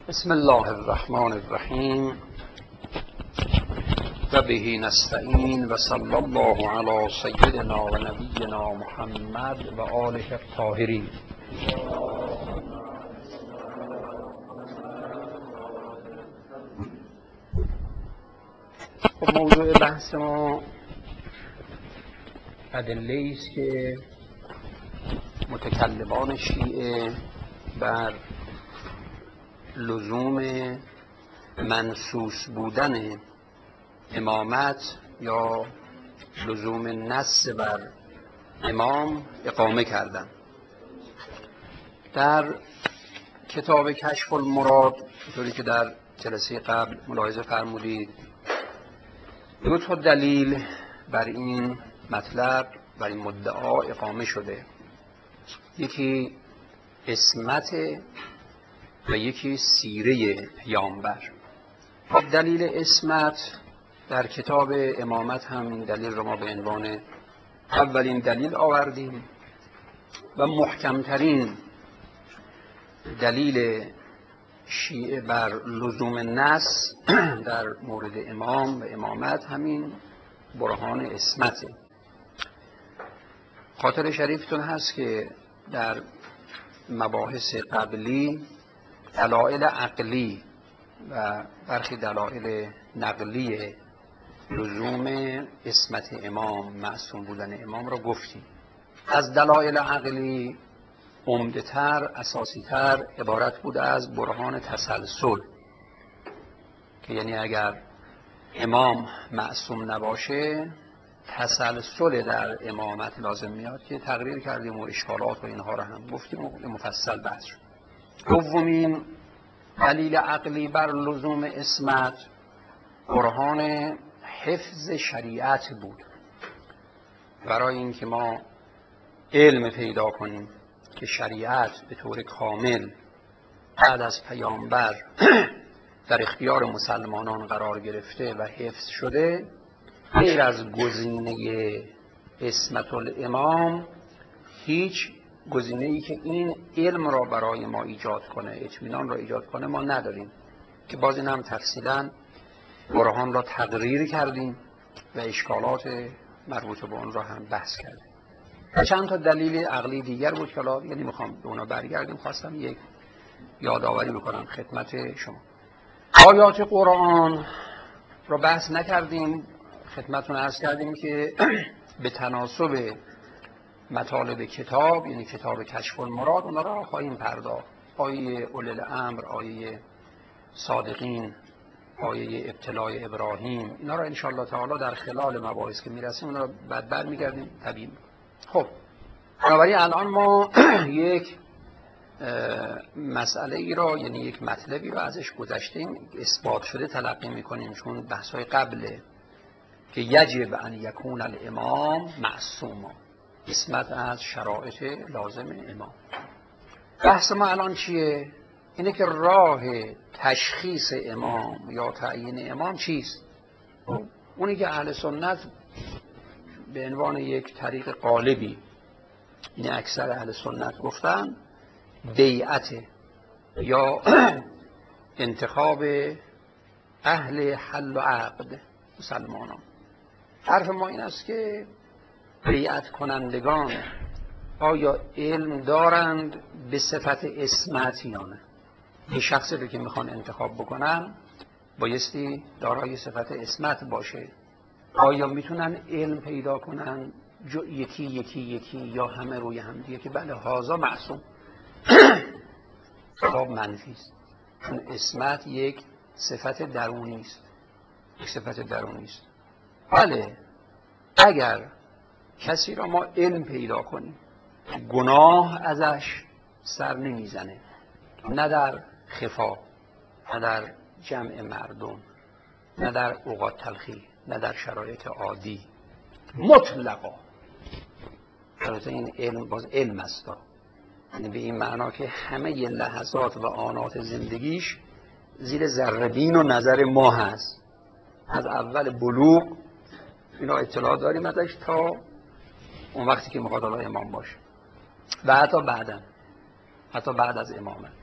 بسم الله الرحمن الرحیم و به نستعین و صلی الله علی سیدنا و نبینا محمد و آله الطاهرین. خب موضوع بحث ما ادله است که متکلمان شیعه بر لزوم منصوص بودن امامت یا لزوم نص بر امام اقامه کردند. در کتاب کشف المراد، طوری که در جلسه قبل ملاحظه فرمودید، دو تا دلیل بر این مطلب، بر این مدعا اقامه شده. یکی عصمت و یکی سیره پیامبر. خب دلیل عصمت در کتاب امامت هم این دلیل رو ما به عنوان اولین دلیل آوردیم و محکمترین دلیل شیعه بر لزوم نص در مورد امام و امامت همین برهان عصمته. خاطر شریفتون هست که در مباحث قبلی دلایل عقلی و برخی دلایل نقلی لزوم عصمت امام، معصوم بودن امام را گفتیم. از دلایل عقلی عمده‌تر، اساسی‌تر عبارت بود از برهان تسلسل، که یعنی اگر امام معصوم نباشه تسلسل در امامت لازم میاد، که تقریر کردیم و اشکالات و اینها را هم گفتیم و مفصل بحث شد. دومین دلیل عقلی بر لزوم عصمت برهان حفظ شریعت بود. برای اینکه ما علم پیدا کنیم که شریعت به طور کامل بعد از پیامبر در اختیار مسلمانان قرار گرفته و حفظ شده، غیر از گزینه عصمت الامام هیچ گزینه‌ای که این علم را برای ما ایجاد کنه، اطمینان را ایجاد کنه، ما نداریم، که باز این هم تفصیلا برهان را تقریر کردیم و اشکالات مربوط به اون را هم بحث کردیم. چند تا دلیل عقلی دیگر بود که حالا یعنی میخوام به اونا برگردیم. خواستم یک یادآوری بکنم خدمت شما. آیات قرآن را بحث نکردیم، خدمتتون عرض کردیم که به تناسب مطالب کتاب، یعنی کتاب کشف المراد، اونا را خواهیم پرداخت. آیه اولی الامر، آیه صادقین، آیه ابتلای ابراهیم، اینا را ان شاء الله تعالی در خلال مباحث که میرسیم اونا را بعد برمیگردیم تبیین. خب بنابراین الان ما یک مسئله ای را، یعنی یک مطلبی را ازش گذشتیم، اثبات شده تلقی میکنیم، چون بحث‌های قبله که یجب ان یکون الامام معصوما، عصمت از شرایط لازم امام. بحث ما الان چیه؟ اینه که راه تشخیص امام یا تعیین امام چیست؟ اونی که اهل سنت به عنوان یک طریق غالبی، این اکثر اهل سنت گفتن، بیعت یا انتخاب اهل حل و عقد مسلمانان. حرف ما این است که بیعت کنندگان آیا علم دارند به صفت عصمت یا نه؟ این شخصی رو که میخوان انتخاب بکنن بایستی دارای صفت عصمت باشه. آیا میتونن علم پیدا کنن یکی یکی یکی یا همه روی هم دیگه که بله هازا معصوم؟ خطاب منفی است، چون عصمت یک صفت درونی است، یک صفت درونی است. بله اگر کسی را ما علم پیدا کنیم گناه ازش سر نمیزنه، نه در خفا، نه در جمع مردم، نه در اوقات تلخی، نه در شرایط عادی، مطلقا. البته این علم باز علم است، یعنی به این معنا که همه لحظات و آنات زندگیش زیر ذره‌بین و نظر ما هست. از اول بلوغ اینا اطلاع داریم ازش تا اون وقتی که میخواد الله امام باشه و حتی بعد از امامت.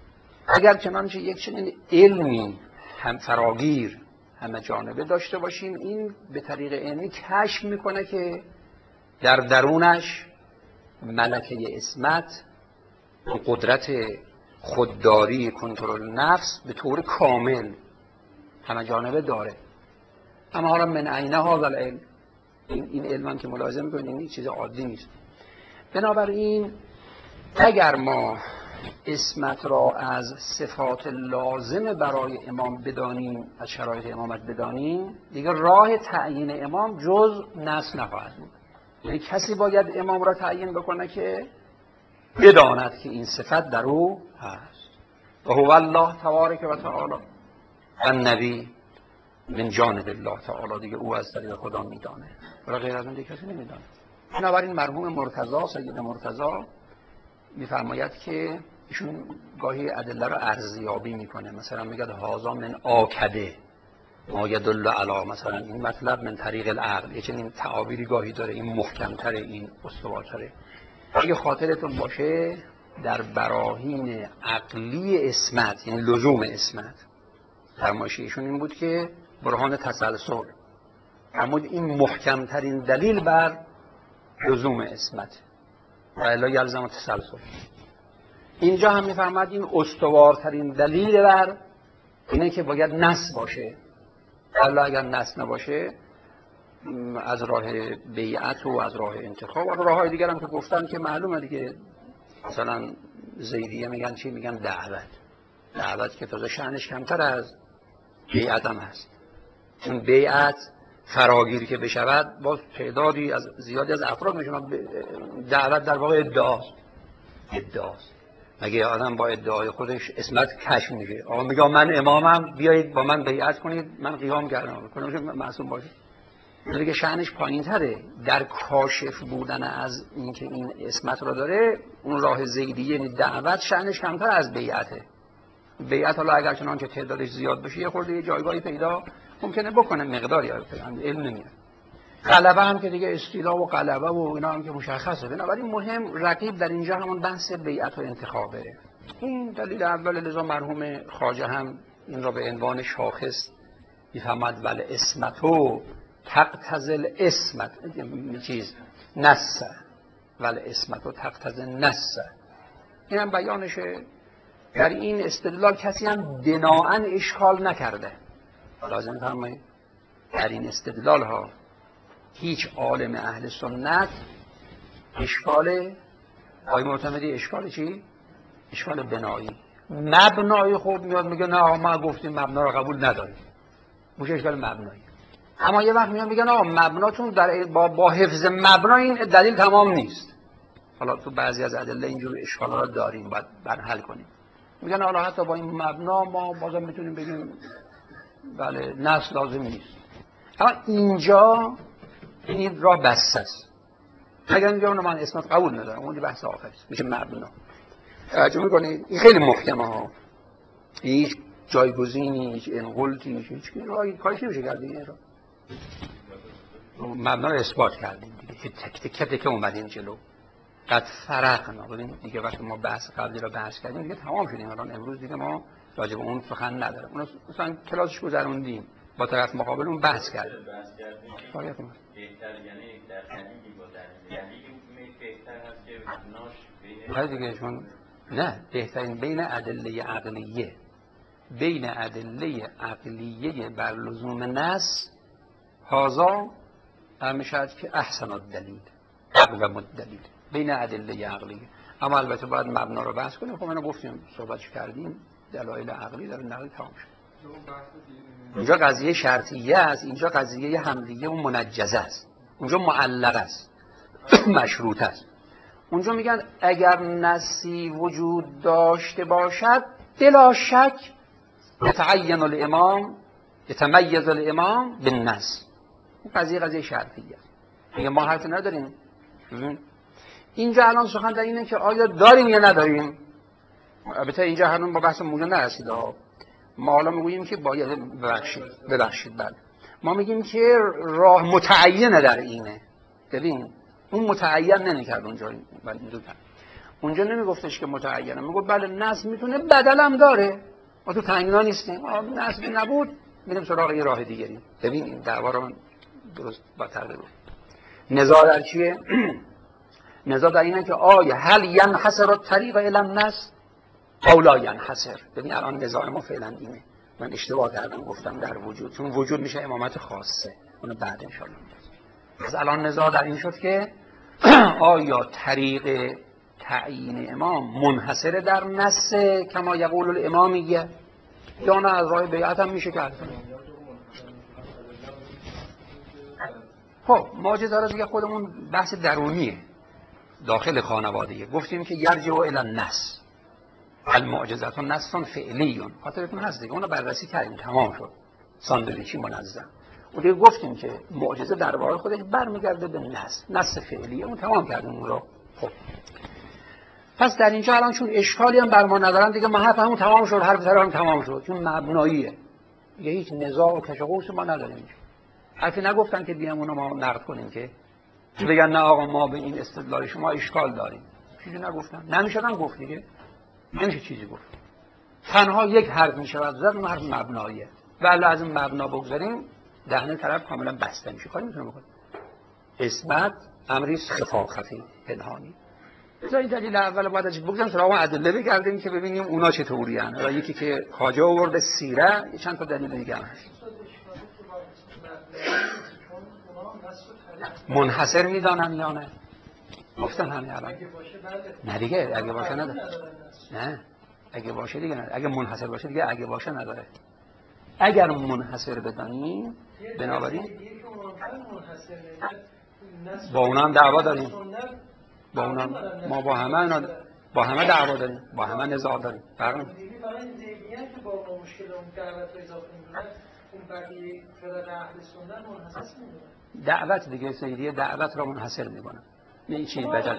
اگر چنانچه یک چنین علمی هم فراگیر همه جانبه داشته باشیم، این به طریق علمی کشف میکنه که در درونش ملکه عصمت، قدرت خودداری، کنترل نفس به طور کامل همه جانبه داره. اما حالا من عینه هذا العلم، این علم هم که ملاحظه میکنید این چیز عادی نیست. بنابراین اگر ما عصمت را از صفات لازم برای امام بدانیم، از شرایط امامت بدانیم، دیگه راه تعیین امام جز نص نخواهد بود. یعنی کسی باید امام را تعیین بکنه که بداند که این صفت در او هست. و هو الله تبارک و تعالی و نبی من جانب الله تعالی، دیگه او از طریق خدا میدانه، ولی غیر از اون دیگه کسی نمیدانه. بنابراین مرحوم مرتضی، سید مرتضی میفرماید که ایشون گاهی ادله رو ارزیابی میکنه، مثلا میگه هازا من آکده ما یدل علی، مثلا این مطلب من طریق العقل، یه چنین تعابیری گاهی داره، این محکمتره، این استوارتره. اگه خاطرتون باشه در براهین عقلی عصمت، یعنی لزوم عصمت، فرمایش ایشون این بود که برهان تسلسل، اما این محکمترین دلیل بر لزوم عصمت و الا یلزم تسلسل. اینجا هم میفرماد این استوارترین دلیل بر اینه که باید نص باشه، الا اگر نص نباشه از راه بیعت و از راه انتخاب و راه های دیگر هم که گفتن که معلومه دیگه. مثلا زیدیه میگن چی؟ میگن دعوت که تازه شأنش کمتر از بیعت هم هست. چون بیعت فراگیر که بشود باز تعدادی از زیادی از افراد میشن، دعوت در واقع ادعاست. مگه آدم با ادعای خودش عصمت کشف میشه؟ آقا میگه من امامم، بیایید با من بیعت کنید، من قیام کردم، کنم معصوم باشه. دیگه شأنش پایین‌تره در کاشف بودن از اینکه این عصمت رو داره. اون راه زیدیه، یعنی دعوت، شأنش کمتر از بیعته. بیعت حالا اگر چنان که تعدادش زیاد بشه یه خورده یه جایگاهی پیدا ممکنه بکنه، مقداری علم نمیاد. غلبه هم که دیگه استیلا و غلبه و اینا هم که مشخصه. بنابراین مهم رقیب در اینجا همون بحث بیعت و انتخابه. این دلیل اول. لذا مرحوم خواجه هم این را به عنوان شاخص میفهمد ول اسمتو تقتضی اسمت چیز نسه، ول اسمتو تقتضی نسه. این هم بیانشه. در این استدلال کسی هم دناعن اشکال نکرده. لازم فرمایید در این استدلال ها هیچ عالم اهل سنت اشکال آقای معتمدی اشکال چی؟ اشکال بنایی. مبنایی خوب میاد میگه نه ما گفتیم مبنا رو قبول نداریم، موش اشکال مبنایی. اما یه وقت میان میگن آقا مبناتون در با حفظ مبنا این دلیل تمام نیست. حالا تو بعضی از ادله اینجور اشکالا رو داریم، باید برحل کنیم. میگن حالا حتی با این مبنا ما بازم میتونیم بگیم بله نص لازم نیست. اما اینجا این راه بسته است. اگر اینجا من اسمت قبول ندارم، اون بحث آخر است، میشه مبنا. توجه میکنید این خیلی محکمه ها، هیچ جایگزینی، هیچ انقلتی، هیچ راهی کارش نمیشه کرد دیگه. مبنا رو اثبات کردیم دیگه، تک تک اومدیم جلو. قد فرقنا، ببین دیگه وقتی ما بحث قبلی رو بحث کردیم دیگه تمام شدیم. الان امروز دیگه ما راجع به اون سخن نداریم، اون مثلا کلاسش گذروندیم، با طرف مقابل اون بحث کردیم. بهتر یعنی در دلیلی با دلیلی بهتر هست که مبناش دیگه، چون نه بهترین بین ادله عقلیه، بین ادله عقلیه بر لزوم نص هازا میشد که احسن الدلیل اقوم الدلیل بین ادله عقلیه. اما البته باید مبنا رو بحث کنیم. خب اینو گفتیم، صحبتش کردیم، دلایل عقلی در نقل تمام شد. اینجا قضیه شرطیه است، اینجا قضیه حملیه و منجزه است، اونجا معلق است مشروط است. اونجا میگن اگر نصی وجود داشته باشد بلا شک یتعین الامام، یتمیز الامام بالنص. این قضیه شرطیه است. میگه ما حرف نداریم. اینجا الان سخن در اینه که آیا داریم یا نداریم. البته اینجا هنوز با بحث موضوع نرسید. ما حالا میگوییم که باید ببخشید بله، ما میگیم که راه متعینه در اینه. ببین اون متعین نمی‌کرد اونجا، اونجا نمیگفتش که متعینه، میگفت بله نص میتونه بدلم داره، ما تو تنگنا نیستیم، نص نبود میریم سراغ یه راه دیگری. ببین این دعوا رو درست با تغییر. نزاع در چیه؟ نزاع در اینه که آیا هل ینحصر الطریق الی النص او لا ینحصر. ببین الان نزاع ما فعلا اینه. من اشتباه کردم گفتم در وجود، چون وجود میشه امامت خاصه، اون بعد ان شاء الله. از الان نزاع در این شد که آیا طریق تعیین امام منحصر در نص کما یقول الامامیه یا نه از راه بیعت هم میشه کرد. خب معجزه را دیگه خودمون بحث درونیه داخل خانوادگی. گفتیم که یرجع الی النص، المعجزات نص فعلی، خاطرتون هست دیگه، اون رو بررسی کردیم تمام شد، ساندویچی منظم. اون دیگه گفتیم که معجزه در واقع خودش برمیگرده به نص فعلی، اون تمام کردیم اون رو. خب پس در اینجا الان چون اشکالی هم بر ما ندارن دیگه، ما حرفمون تمام شد، حرف سر هم تمام شد، چون مبناییه دیگه، هیچ نزاع و کشاقوس ما نداریم اینجا. حرفی نگفتن که بیام اونو ما نقد کنیم که بگن نه آقا ما به این استدلال شما اشکال داریم، چیزی نگفتن، نمیشدن گفت دیگه، نمیشه چیزی گفت. تنها یک حرف میشود زد، اون حرف مبناییه و الا از این مبنا بگذاریم دهنه طرف کاملا بسته میشه، کاری میتونه بکنه. اثبات امری خفی پنهانی. این دلیل اول بعد از بگذاریم سراغ ادله بگردیم که ببینیم اونا چطوری ان. و یکی که خواجه آورده سیره، چند تا دلیل دیگه هم هست. منحصر میدانن یا نه؟ گفتن همین الان. نه دیگه اگه باشه نداره. نه اگه باشه دیگه نداره. اگه منحصر باشه دیگه اگه باشه نداره. اگر منحصر بدانیم بنابراین با اونا هم دعوا داریم. با اونا ما با همه دعوا داریم، با همه نزاع داریم. فرق نمیکنه. دعوت دیگه سیدیه دعوت را منحصر میکنه، نه این چیز بدل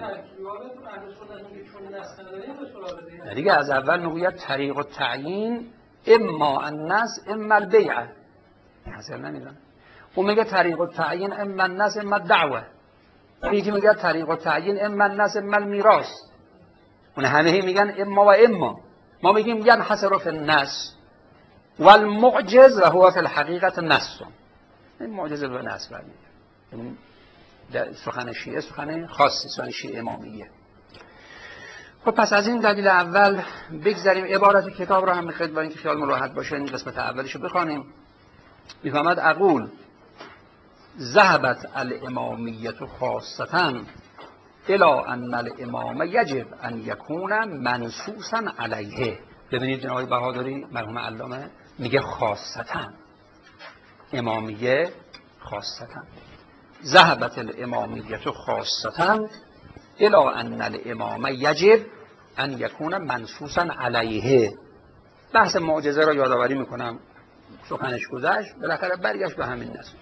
دیگه. از اول میگوید طریق التعیین اما النص اما البیعه، منحصر نمیدونه. اون میگه طریق التعیین اما النص اما الدعوه، یکی میگه طریق التعیین اما النص اما المیراث. اون همه میگن اما و اما. ما میگیم ینحصر فی النص والمعجز هو فی الحقیقت نص. این معجزه به نص برمیگرده. این در سخن شیعه سخن خاصی، سخن شیعه امامیه. خب پس از این دلیل اول بگذاریم. عبارت کتاب را هم میخواید با اینکه خیال راحت باشه این قسمت اولش رو بخوانیم. میفهمد اقول ذهبت الامامیت خاصتا الی ان الامام یجب ان یکون منصوصا علیه. ببینید جناب بهادری مرحوم علامه میگه خاصتا، امامیه خاصتا. ذهبت الامامیت خاصتا الی ان الامام یجب ان یکون منصوصا علیه. بحث معجزه را یادآوری میکنم، سخنش گذشت، بالاخره برگشت به همین نص.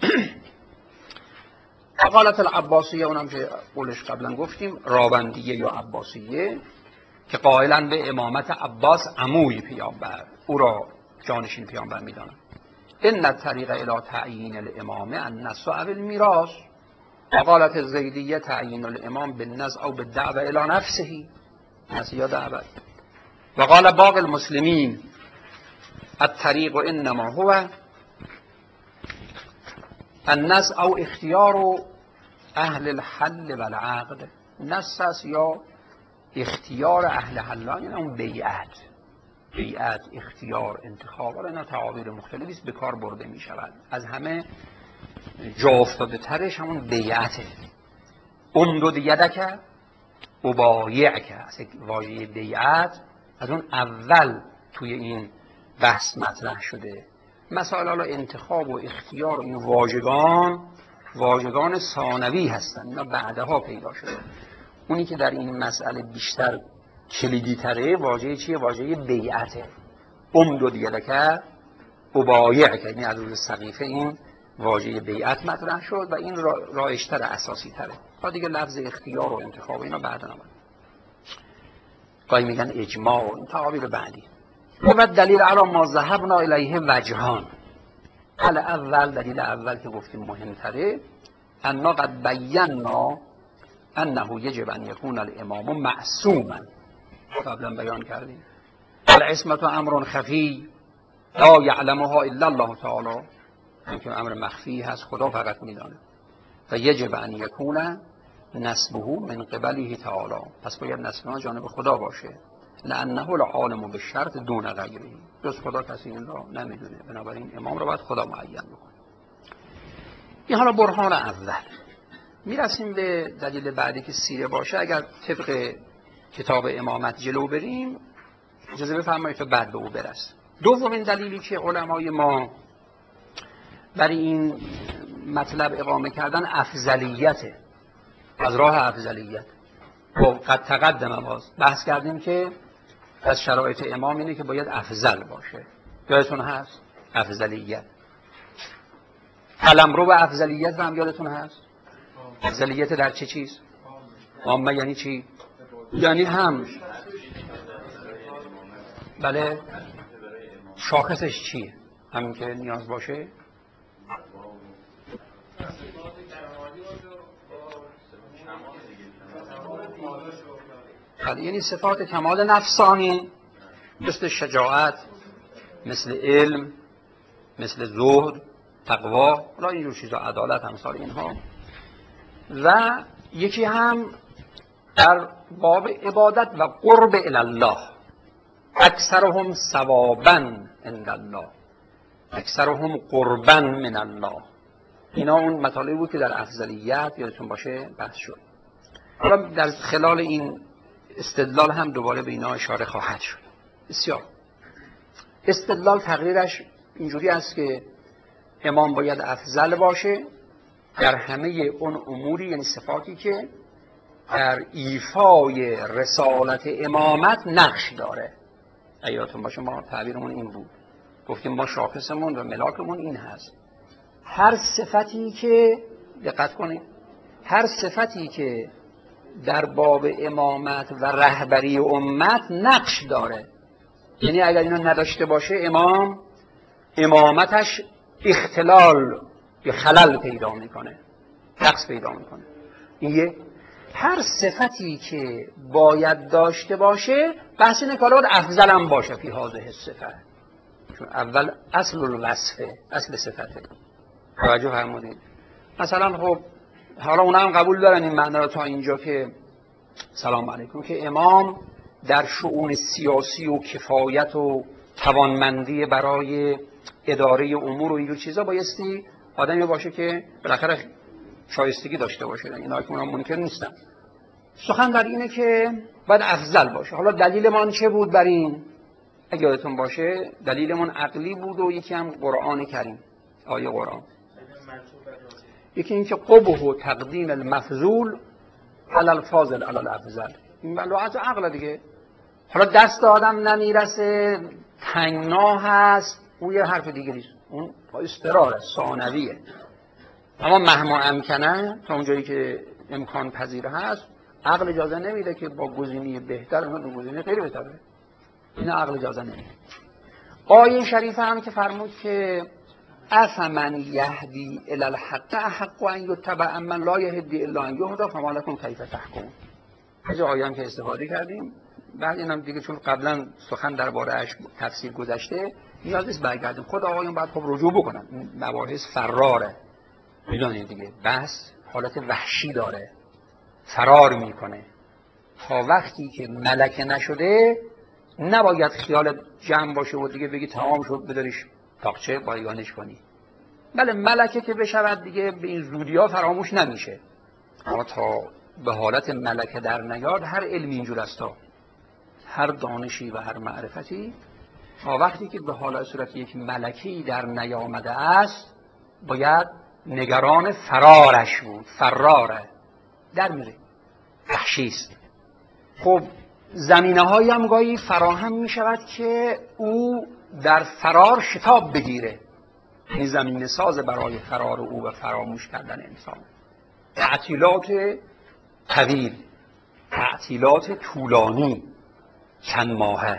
قالت العباسیه، اونم که قولش قبلا گفتیم، راوندیه یا عباسیه، که قائلا به امامت عباس عموی پیامبر، او را جانشین پیامبر میدانند. ان الطریق الی تعیین الامام النص او المیراث. قالت الزیدیه تعیین الامام بالنص او بالدعوه الی نفسه، نص یا دعوت. و قال باقی المسلمین الطریق انما هو النص او اختیار اهل الحل و العقد. نص است یا اختیار اهل حلان، یعنی اون بیعت، اختیار، انتخاب، اینا تعابیر مختلفی است به کار برده می شود. از همه جا افتاده ترش همون بیعته. امدد یدک ابایعک، واژه بیعت از اون اول توی این بحث مطرح شده. مسائل انتخاب و اختیار این واژگان ثانوی هستند، اینا بعدها پیدا شده. اونی که در این مسئله بیشتر کلیدی تره واژه چیه؟ واژه بیعته. امدد یدک ابایعک، یعنی از روز سقیفه این واژه بیعت مطرح شد و این رایج‌تر، اساسی تره. تا دیگه لفظ اختیار و انتخاب اینا بعدا آمد. گاهی میگن اجماع و این تعابیر بعدی. و دلیل علی ما ذهبنا الیه وجهان. دلیل اول که گفتیم مهمتره، انا قد بینا انه یجب ان یکون الامام معصوما، قبلا بیان کردیم. العصمت امر خفی لا یعلمها الا الله تعالی، اینکه امر مخفی هست، خدا فقط میدانه. و یجب ان یکون نسبه من قبله تعالی، پس باید نسب جانب خدا باشه. لانه العالم بالشرط دون غیره، جز خدا کسی این را نمیدونه، بنابراین امام را باید خدا معین بکنه. این حالا برهان اول. میرسیم به دلیل بعدی که سیره باشه. اگر طبق کتاب امامت جلو بریم اجازه بفرمایید تا بعد به او برسیم. دومین دلیلی که علمای ما برای این مطلب اقامه کردن افضلیته، از راه افضلیت. قد تقدم باز بحث کردیم که از شرایط امام اینه که باید افضل باشه. یادتون هست افضلیت، قلمرو و افضلیت هم یادتون هست. افضلیت در چه چیز؟ عامه یعنی چی؟ یعنی هم بله شاخصش چیه؟ همین که نیاز باشه. یعنی صفات کمال نفسانی مثل شجاعت، مثل علم، مثل زهد، تقوا، حالا اینجور چیزا، عدالت، همسال اینها. و یکی هم در باب عبادت و قرب الله، اکثرهم ثوابا عند الله، اکثرهم قربا من الله. اینا اون مطالبی بود که در افضلیت یادتون باشه بحث شد. حالا در خلال این استدلال هم دوباره به اینا اشاره خواهد شد. بسیار استدلال تقریرش اینجوری است که امام باید افضل باشه در همه اون اموری، یعنی صفاتی که در ایفای رسالت امامت نقش داره. یادتون باشه ما تعبیرمون این بود، گفتیم ما شاخصمون و ملاکمون این هست. هر صفتی که دقت کنید، هر صفتی که در باب امامت و رهبری امت نقش داره، یعنی اگر اینو نداشته باشه امامتش اختلال یا خلل پیدا میکنه، نقص پیدا میکنه. این هر صفتی که باید داشته باشه، بحث اینه که حالا باید افضل هم باشه فی هذه الصفه، چون اول اصل الوصفه، اصل صفته. توجه فرمودید؟ مثلا خب حالا اونا هم قبول دارن این معنی رو تا اینجا که سلام علیکم، که امام در شؤون سیاسی و کفایت و توانمندی برای اداره امور و اینجور چیزا بایستی آدمی باشه که بالاخره شایستگی داشته باشه. اینا که اونا منکر نیستن. سخن در اینه که باید افضل باشه. حالا دلیلمان چه بود بر این؟ اگه یادتون باشه دلیلمون عقلی بود و یکی هم قرآن کریم، آیه قرآن. یکی این که قبح و تقدیم المفضول علی الفاضل علی الافضل، این بلوعت عقل دیگه. حالا دست آدم نمیرسه، تنگنا هست، اون یه حرف دیگریست، اون استراره ثانویه. اما مهما امکنه تا اونجایی که امکان پذیر هست، عقل اجازه نمیده که با گزینه بهتر اون گزینه غیر بهتره. این عقل اجازه نمیده. آیه شریفه هم که فرمود که افمن یهدی الی الحق احق ان یتبع من لا یهدی الا ان یهدی فما لکم کیف تحکمون. از آیه هم که استفاده کردیم. بعد اینم دیگه چون قبلا سخن درباره‌اش تفسیر گذشته، نیاز نیست برگردیم. خود آقایون باید خب رجوع بکنن. مباحث فراره. میدونید دیگه بحث حالت وحشی داره، فرار میکنه. تا وقتی که ملکه نشده نباید خیال جمع باشه و دیگه بگی تمام شد بداریش تاقچه بایگانش کنی. بله ملکه که بشود دیگه به این زودی ها فراموش نمیشه. اما تا به حالت ملکه در نیاد، هر علمی اینجور است، هر دانشی و هر معرفتی تا وقتی که به حالت صورت یک ملکی در نیامده است باید نگران فرارش بود. فراره، در میره، وحشیست. خب زمینه هایی هم گاهی فراهم می شود که او در فرار شتاب بگیره، این زمینه ساز برای فرار او و فراموش کردن انسان. تعطیلات طویل، تعطیلات طولانی، چند ماهه،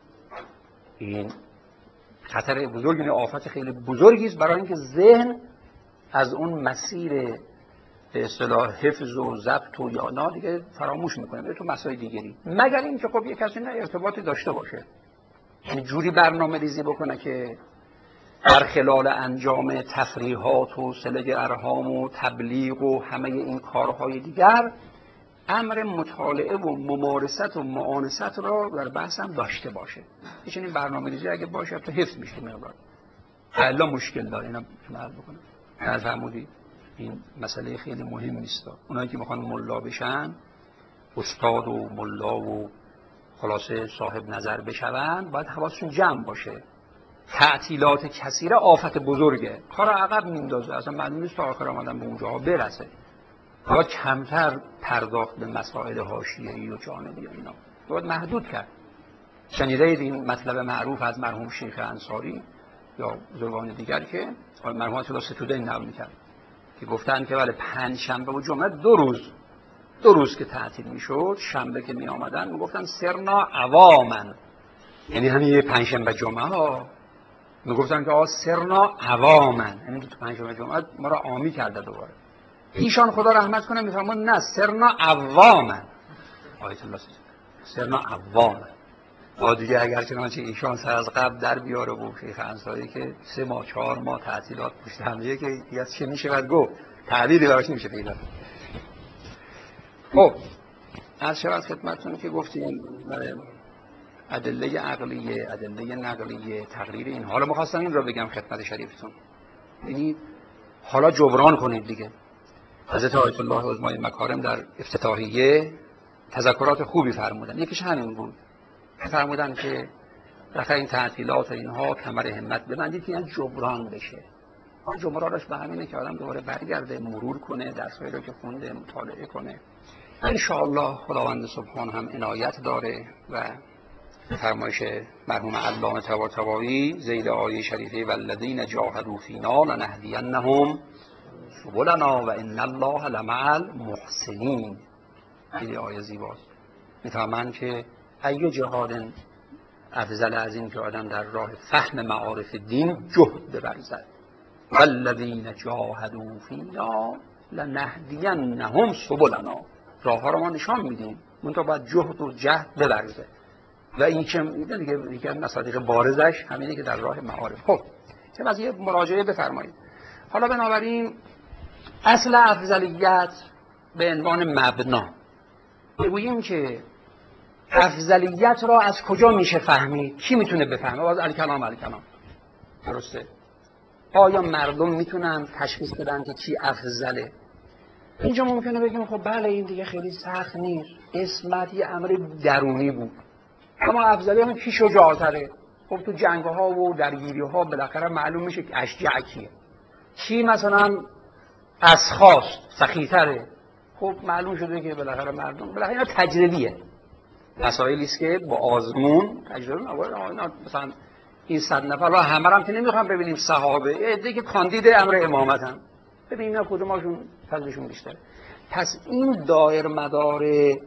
این خطر بزرگ، این آفت خیلی بزرگی است برای اینکه ذهن از اون مسیر به اصطلاح حفظ و ضبط و یانا دیگه فراموش میکنه تو مسائل دیگری، مگر اینکه خب یک کسی نه ارتباطی داشته باشه، یعنی جوری برنامه ریزی بکنه که در خلال انجام تفریحات و صله ارحام و تبلیغ و همه این کارهای دیگر امر مطالعه و ممارست و معانست را در بحث هم داشته باشه. این برنامه ریزی اگه باشه تو حفظ میشه مقدار الا مشکل داره. اینا عرض بکنم از فرمودید این مسئله خیلی مهم نیست. اونایی که میخوان ملا بشن، استاد و ملا و خلاصه صاحب نظر بشون، باید حواسشون جمع باشه. تعطیلات کثیره آفت بزرگه، کار عقب میندازه، اصلا معلوم نیست تا آخر آمدن به اونجاها برسه. باید کمتر پرداخت به مسائل حاشیه‌ای و جانبی و اینا، باید محدود کرد. شنیده اید این مطلب معروف از مرحوم شیخ انصاری یا بزرگان دیگر که مرحوم آیت الله ستوده نقل می‌کرد که گفتن که ولی پنج شنبه و جمعه دو روز که تعطیل میشد، شنبه که می آمدن میگفتن سرنا عوامن، یعنی همین یه پنج شنبه جمعه ها میگفتن که سرنا عوامن، یعنی تو پنج شنبه جمعه ما را عامی کرده دوباره. ایشان خدا رحمت کنه میفهمون نه سرنا عوامن، آیت الله سرنا عوامن. دیگه اگر چنانچه ایشان سر از قبل در بیاره و شیخ انصاری که 3 ماه 4 ماه تعطیلات پشت هم که دیگه چه میشه بعد گفت تعبیری براش نمیشه پیدا. خب از شبت خدمتتون که گفتیم برای ادله عقلیه، ادله نقلیه، تقریر این، حالا می‌خواستم این رو بگم خدمت شریفتون، یعنی حالا جبران کنید دیگه. حضرت آیت الله عظمای مکارم در افتتاحیه تذکرات خوبی فرمودن، یکیش همین بود، فرمودن که بالاخره این تعطیلات اینها کمر همت ببندید که این جبران بشه. جبرانش به همینه که آدم دوباره برگرده، مرور کنه، درسایی رو که خونده مطالعه کنه. انشاءالله خداوند سبحان هم عنایت داره و فرمایش مرحوم علامه طباطبایی ذیل آیه شریفه والذین جاهدوا فینا لنهدینهم سبلنا و ان الله لمع المحسنین. این آیه زیباست. میفهمن که ای جهاد افضل از این که آدم در راه فهم معارف دین جهد بورزد. والذین جاهدوا فینا لنهدینهم سبلنا، راه ها رو ما نشان میدیم، منتها باید جهد و جهد بورزه. و این که دیگه مصادیق بارزش همینه که در راه معارف. خب چه وضعیه مراجعه بفرمایید. حالا بنابراین اصل افضلیت به عنوان مبنا بگوییم که افضلیت را از کجا میشه فهمید؟ کی میتونه بفهمه؟ باز الکلام درسته؟ آیا مردم میتونن تشخیص بدن که کی افضله؟ اینجا ممکنه بگیم خب بله این دیگه خیلی سخت نیست، اسمت یه امر درونی بود، اما افضلی هم کی شجاع‌تره؟ خب تو جنگ‌ها و درگیری‌ها بالاخره معلوم میشه که اشجع کیه، کی مثلا اسخاص سخی‌تره. خب معلوم شده که بالاخره مردم اینا تجربیه، مسائلی است که با آزمون تجربه اینا مثلا این 100 نفر را همه هم که نمیخوام ببینیم صحابه، عده که کاندید امر امامتن، ببینیم کدومشون فضلشون بیشتره. پس این دایر مدار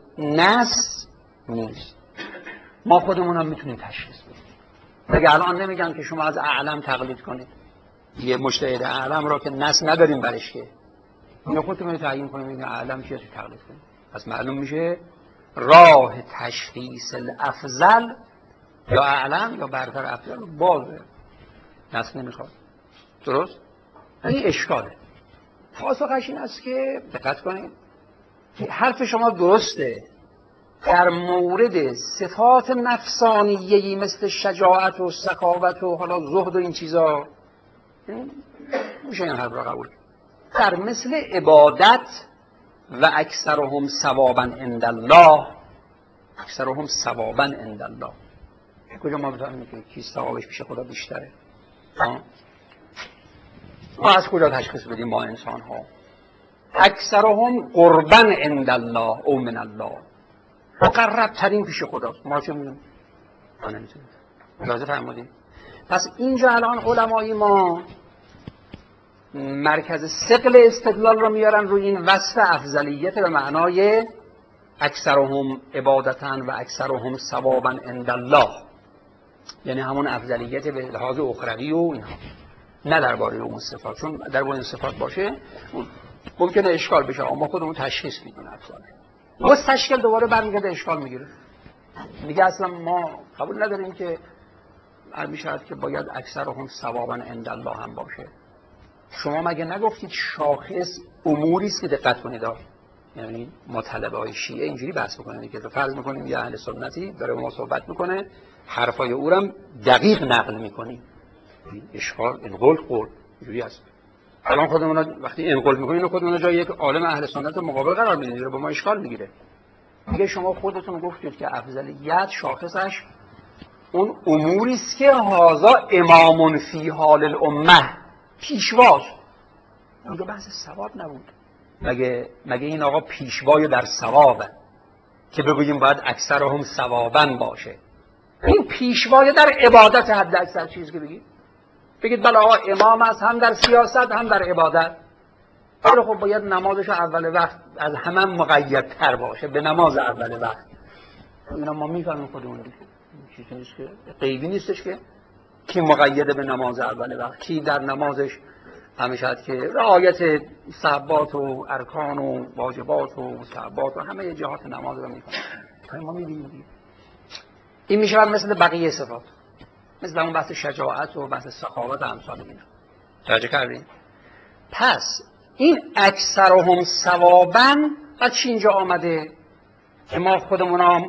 نص نیست، ما خودمون هم میتونیم تشخیص بدیم. اگه الان نمیگن که شما از اعلم تقلید کنید، یه مجتهد اعلم را که نص نداریم برش که یا خودتون تعیین کنید این اعلم چیه تقلید کنید. پس معلوم میشه راه تشخیص الافضل یا اعلم یا برتر افضل بازه، نص نمیخواد. درست؟ این اشکاله. پاسخش این است که دقت کنید حرف شما درسته، در مورد صفات نفسانیه‌ای مثل شجاعت و سخاوت و حالا زهد و این چیزا میشه این حرف را قبول. در مثل عبادت و اکثرهم ثوابا عند الله، اکثرهم ثوابا عند الله، کجا ما بفهمیم که کی ثوابش پیش خدا بیشتره؟ ما از کجا تشخیص بدیم ما انسان ها؟ اکثرهم قربا عند الله او من الله، مقرب ترین پیش خداست. ما چه میدونیم؟ ما نمیتونیم. لازم فرمودیم. پس اینجا الان علمای ما مرکز ثقل استدلال رو میارن روی این وصف افضلیت به معنای اکثرهم عبادتاً و اکثرهم ثواباً عند الله، یعنی همون افضلیت به لحاظ اخروی و اینها، نه درباره اون صفات. چون درباره این صفات باشه ممکنه اشکال بشه اما خودمون تشخیص میدیم اصلا. مستشکل دوباره برمیگرده اشکال میگیره، میگه اصلا ما قبول نداریم که میشود که باید اکثرهم ثوابا عند الله هم باشه. شما مگه نگفتید شاخص اموری است که دقت کنید؟ یعنی ما طلبه های شیعه اینجوری بحث میکنن که فرض میکنیم یه اهل سنتی داره با ما صحبت میکنه، حرفای او رو دقیق نقل میکنیم. اشکال انقل قول اینجوری است. الان خودمون وقتی انقل میکنیم خودمون جای یک عالم اهل سنت مقابل قرار میدیم، با ما اشکال میگیره. میگه شما خودتون گفتید که افضلیت شاخصش اون اموری است که هذا امام فی حال الامه، پیشواست. اونجا بحث ثواب نبود. مگه این آقا پیشوای در ثوابه که بگوییم باید اکثرهم ثوابن باشه؟ این پیشوای در عبادت حد اکثر چیز که بگید بله آقا امام است هم در سیاست هم در عبادت، ولی خب باید نمازش اول وقت از همه مقیدتر باشه به نماز اول وقت. اینا ما میفهمیم خودمون دیگه، چیزی نیست که غیبی نیستش که کی مقیده به نماز اول وقت، کی در نمازش همیشه که رعایت صحبات و ارکان و واجبات و مستحبات و همه جهات نماز رو میکنه. ما میبینیم این میشه مثل بقیه صفات، مثل اون بحث شجاعت و بحث سخاوت و امثال اینا. توجه کردین؟ پس این اکثرهم ثوابا از چی اینجا آمده که ما خودمون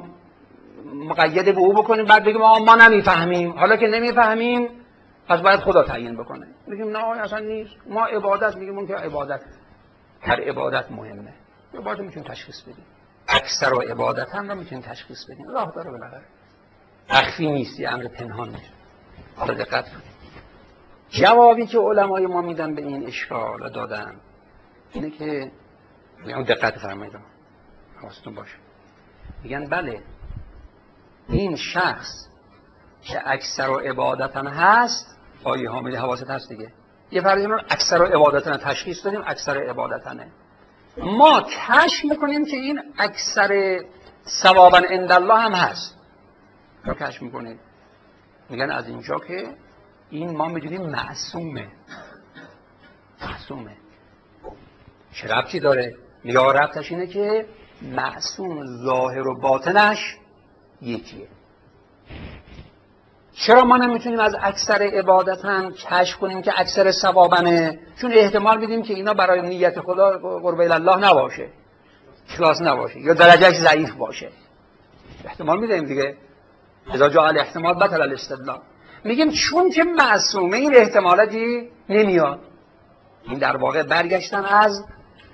مقید به او بکنیم بعد بگیم ما نمیفهمیم؟ حالا که نمیفهمیم پس باید خدا تعیین بکنه. میگیم نه اصلا نیست، ما عبادت میگیم اون که عبادت هر عبادت مهمه، عبادت میتونیم تشخیص بدیم، اکثر و عبادت هم رو میتونیم تشخیص بدیم، راه داره بالاخره، مخفی نیست، یه امر پنهان نیست. حالا دقت کنید جوابی که علمای ما میدن به این اشکال دادن اینه که میگن دقت فرمایید حواستون باشه، میگن بله این شخص که اکثر و عبادتن هست، آیه حامل حواست هست دیگه، یه فرضی رو اکثر و عبادتن تشخیص دادیم، اکثر عبادتنه، ما کشف میکنیم که این اکثر ثوابا عند الله هم هست. رو کشف میکنیم میگن از اینجا که این ما میدونیم معصومه. چه ربطی داره؟ یا ربطش اینه که معصوم ظاهر و باطنش یکیه. چرا ما نمیتونیم از اکثر عبادتن کشف کنیم که اکثر ثوابنه؟ چون احتمال میدیم که اینا برای نیت خدا قرب الله نباشه، اخلاص نباشه یا درجهش ضعیف باشه. احتمال میدیم دیگه، اذا جاء الاحتمال بطل الاستدلال. میگیم چون که معصومه این احتمالاتی نمیاد. این در واقع برگشتن از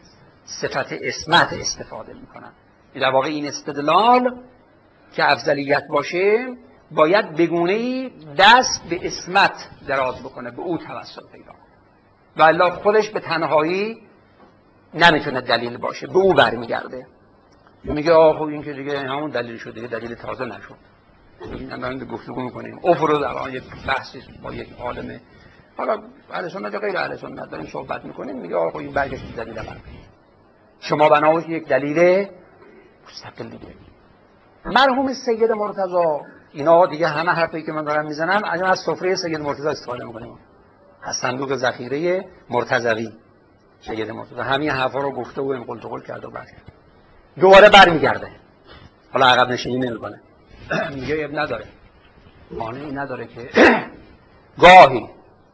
صفت اسمت استفاده میکنن. در واقع این استدلال که افضلیت باشه باید بگونه‌ای دست به اسمت دراز بکنه، به او توسل پیدا کنه، و الا خودش به تنهایی نمیتونه دلیل باشه، به او برمیگرده. میگه خب این که دیگه همون دلیل شد دیگه، دلیل تازه نشد. این هم داریم گفتگو میکنیم افرض الان یک بحثی با یک عالمه، حالا اهل سنت یا غیر اهل سنت داریم صحبت میکنیم، میگه خب این برگشت دلیل برمیگرده، شما بناوش یک دلیل مستقل دیگه. مرحوم سید مرتضی، اینا دیگه همه حرفی که من دارم میزنم از سفره سید مرتضی استفاده میکنیم، از صندوق ذخیره مرتضوی سید مرتضی همین حرفا رو گفته و انقل تقل کرده و بعد دوباره برمیگرده، حالا عقب نشینی نمیکنه. میگه اب نداره، مانعی نداره که گاهی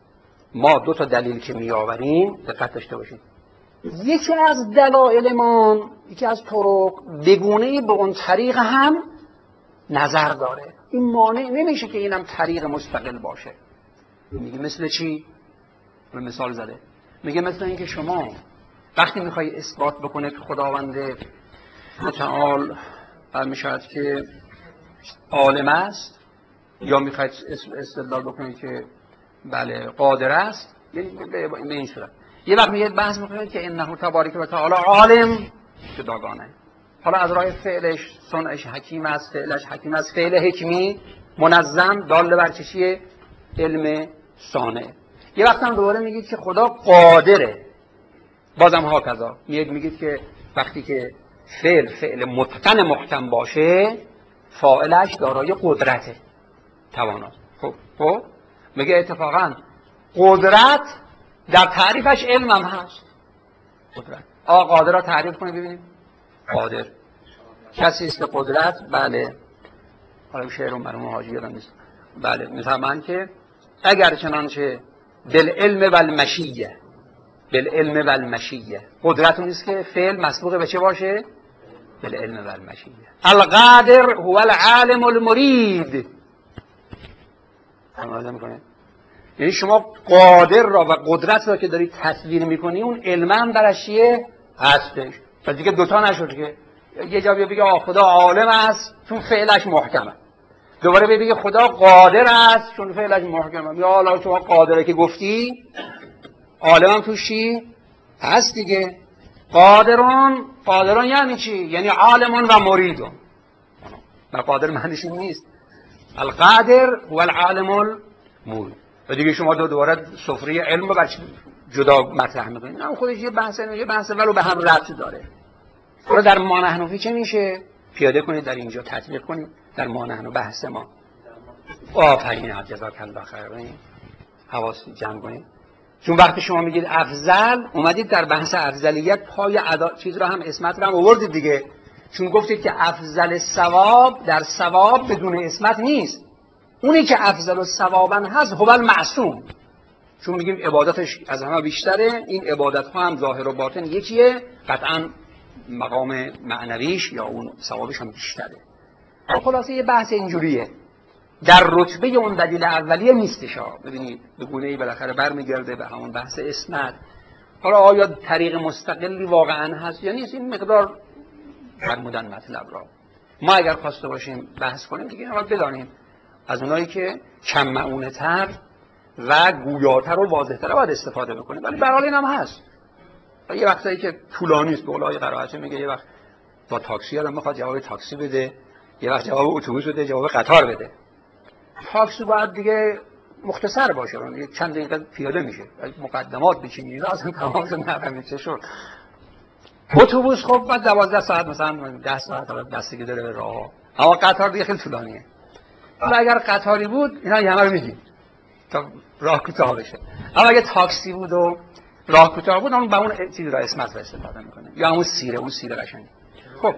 ما دو تا دلیل که میآوریم دقت داشته باشید، یکی از دلایلمان، یکی از طرق بگونه‌ای به اون طریق هم نظر داره، این مانع نمیشه که اینم طریق مستقل باشه. میگه مثل چی؟ به مثال زده، میگه مثل اینکه شما وقتی میخوای اثبات بکنه که خداوند متعال میشود که عالم است، یا میخواید استدلال بکنید که بله قادر است، یعنی به این صورت یه وقت میگه بحث میکنید که انه تبارک و تعالی عالم جداگانه، حالا از راه فعلش صنعش حکیم است، فعلش حکیم است، فعل حکمی منظم دال بر چیه؟ علم صانع. یه وقت هم دوباره میگید که خدا قادره، بازم ها کذا میگید که وقتی که فعل متقن محکم باشه فاعلش دارای قدرته، تواناست. خب میگه اتفاقا قدرت در تعریفش علم هم هست، قدرت. قادر را تعریف کنید ببینیم. قادر کسی است که قدرت، بله، حالا شعر و مرحوم حاجی یادم نیست، بله، میفهمن که اگر چنانچه بالعلم و المشیه، بالعلم و المشیه، قدرت اون است که فعل مسبوق به چه باشه؟ بالعلم و المشیه. القادر هو العالم المرید. تمام میکنه. یعنی شما قادر را و قدرت را که دارید تصویر میکنی اون علما برش چیه؟ هستش. و دیگه دوتا نشد که یه جا بگه خدا عالم است چون فعلش محکمه، دوباره بگه خدا قادر است چون فعلش محکمه. یا حالا شما قادره که گفتی عالم هم توش چی؟ هست دیگه. قادرون یعنی چی؟ یعنی عالمون و مریدون. و قادر معنیش نیست. القادر هو العالم المرید. و دیگه شما دوباره سفره علم رو جدا مطرح میکنید. نه خودش یه بحثه ولو به هم ربط داره. حالا در ما نحنفی چه میشه؟ پیاده کنید در اینجا تطبیق کنید در ما نحن بحث ما. آفرین جزاک الله خیر. حواس جمع کنید. چون وقتی شما میگید افضل، اومدید در بحث افضلیت پای چیز رو هم اسمت رو هم آوردید دیگه. چون گفتید که افضل ثواب در ثواب بدون اسمت نیست. اونی که افضل ثوابا هست هو المعصوم. چون میگیم عبادتش از همه بیشتره، این عبادت ها هم ظاهر و باطن یکیه، قطعا مقام معنویش یا اون ثوابش هم بیشتره. خلاصه یه بحث اینجوریه. در رتبه اون دلیل اولیه نیستش ها. ببینید به گونه‌ای بالاخره برمیگرده به همون بحث اسمت. حالا آیا طریق مستقلی واقعا هست یا نیست، این مقدار فرمودن مطلب را. ما اگر خواسته باشیم بحث کنیم دیگه باید بدانیم از اونایی که کم معونه تر و گویاتر و واضح‌تر باید استفاده بکنیم، ولی به هر حال این هم هست. یه وقتایی که طولانی است، به قول قرائتی میگه یه وقت با تاکسی آدم میخواد جواب تاکسی بده، یه وقت جواب اتوبوس بده، جواب قطار بده. تاکسی باید دیگه مختصر باشه، یه چند دقیقه پیاده میشه، مقدمات بچینی لازم تمام نمیشه شد. اتوبوس خب بعد 12 ساعت مثلا 10 ساعت بستگی داره به راه، اما قطار دیگه خیلی طولانیه. و اگر قطاری بود اینا همه رو میدیم تا راه کوتاه بشه. اما اگه تاکسی بود و راه کوتاه بود اون با اون چیز را اسمت استفاده میکنه، یا اون سیره قشنگ. خب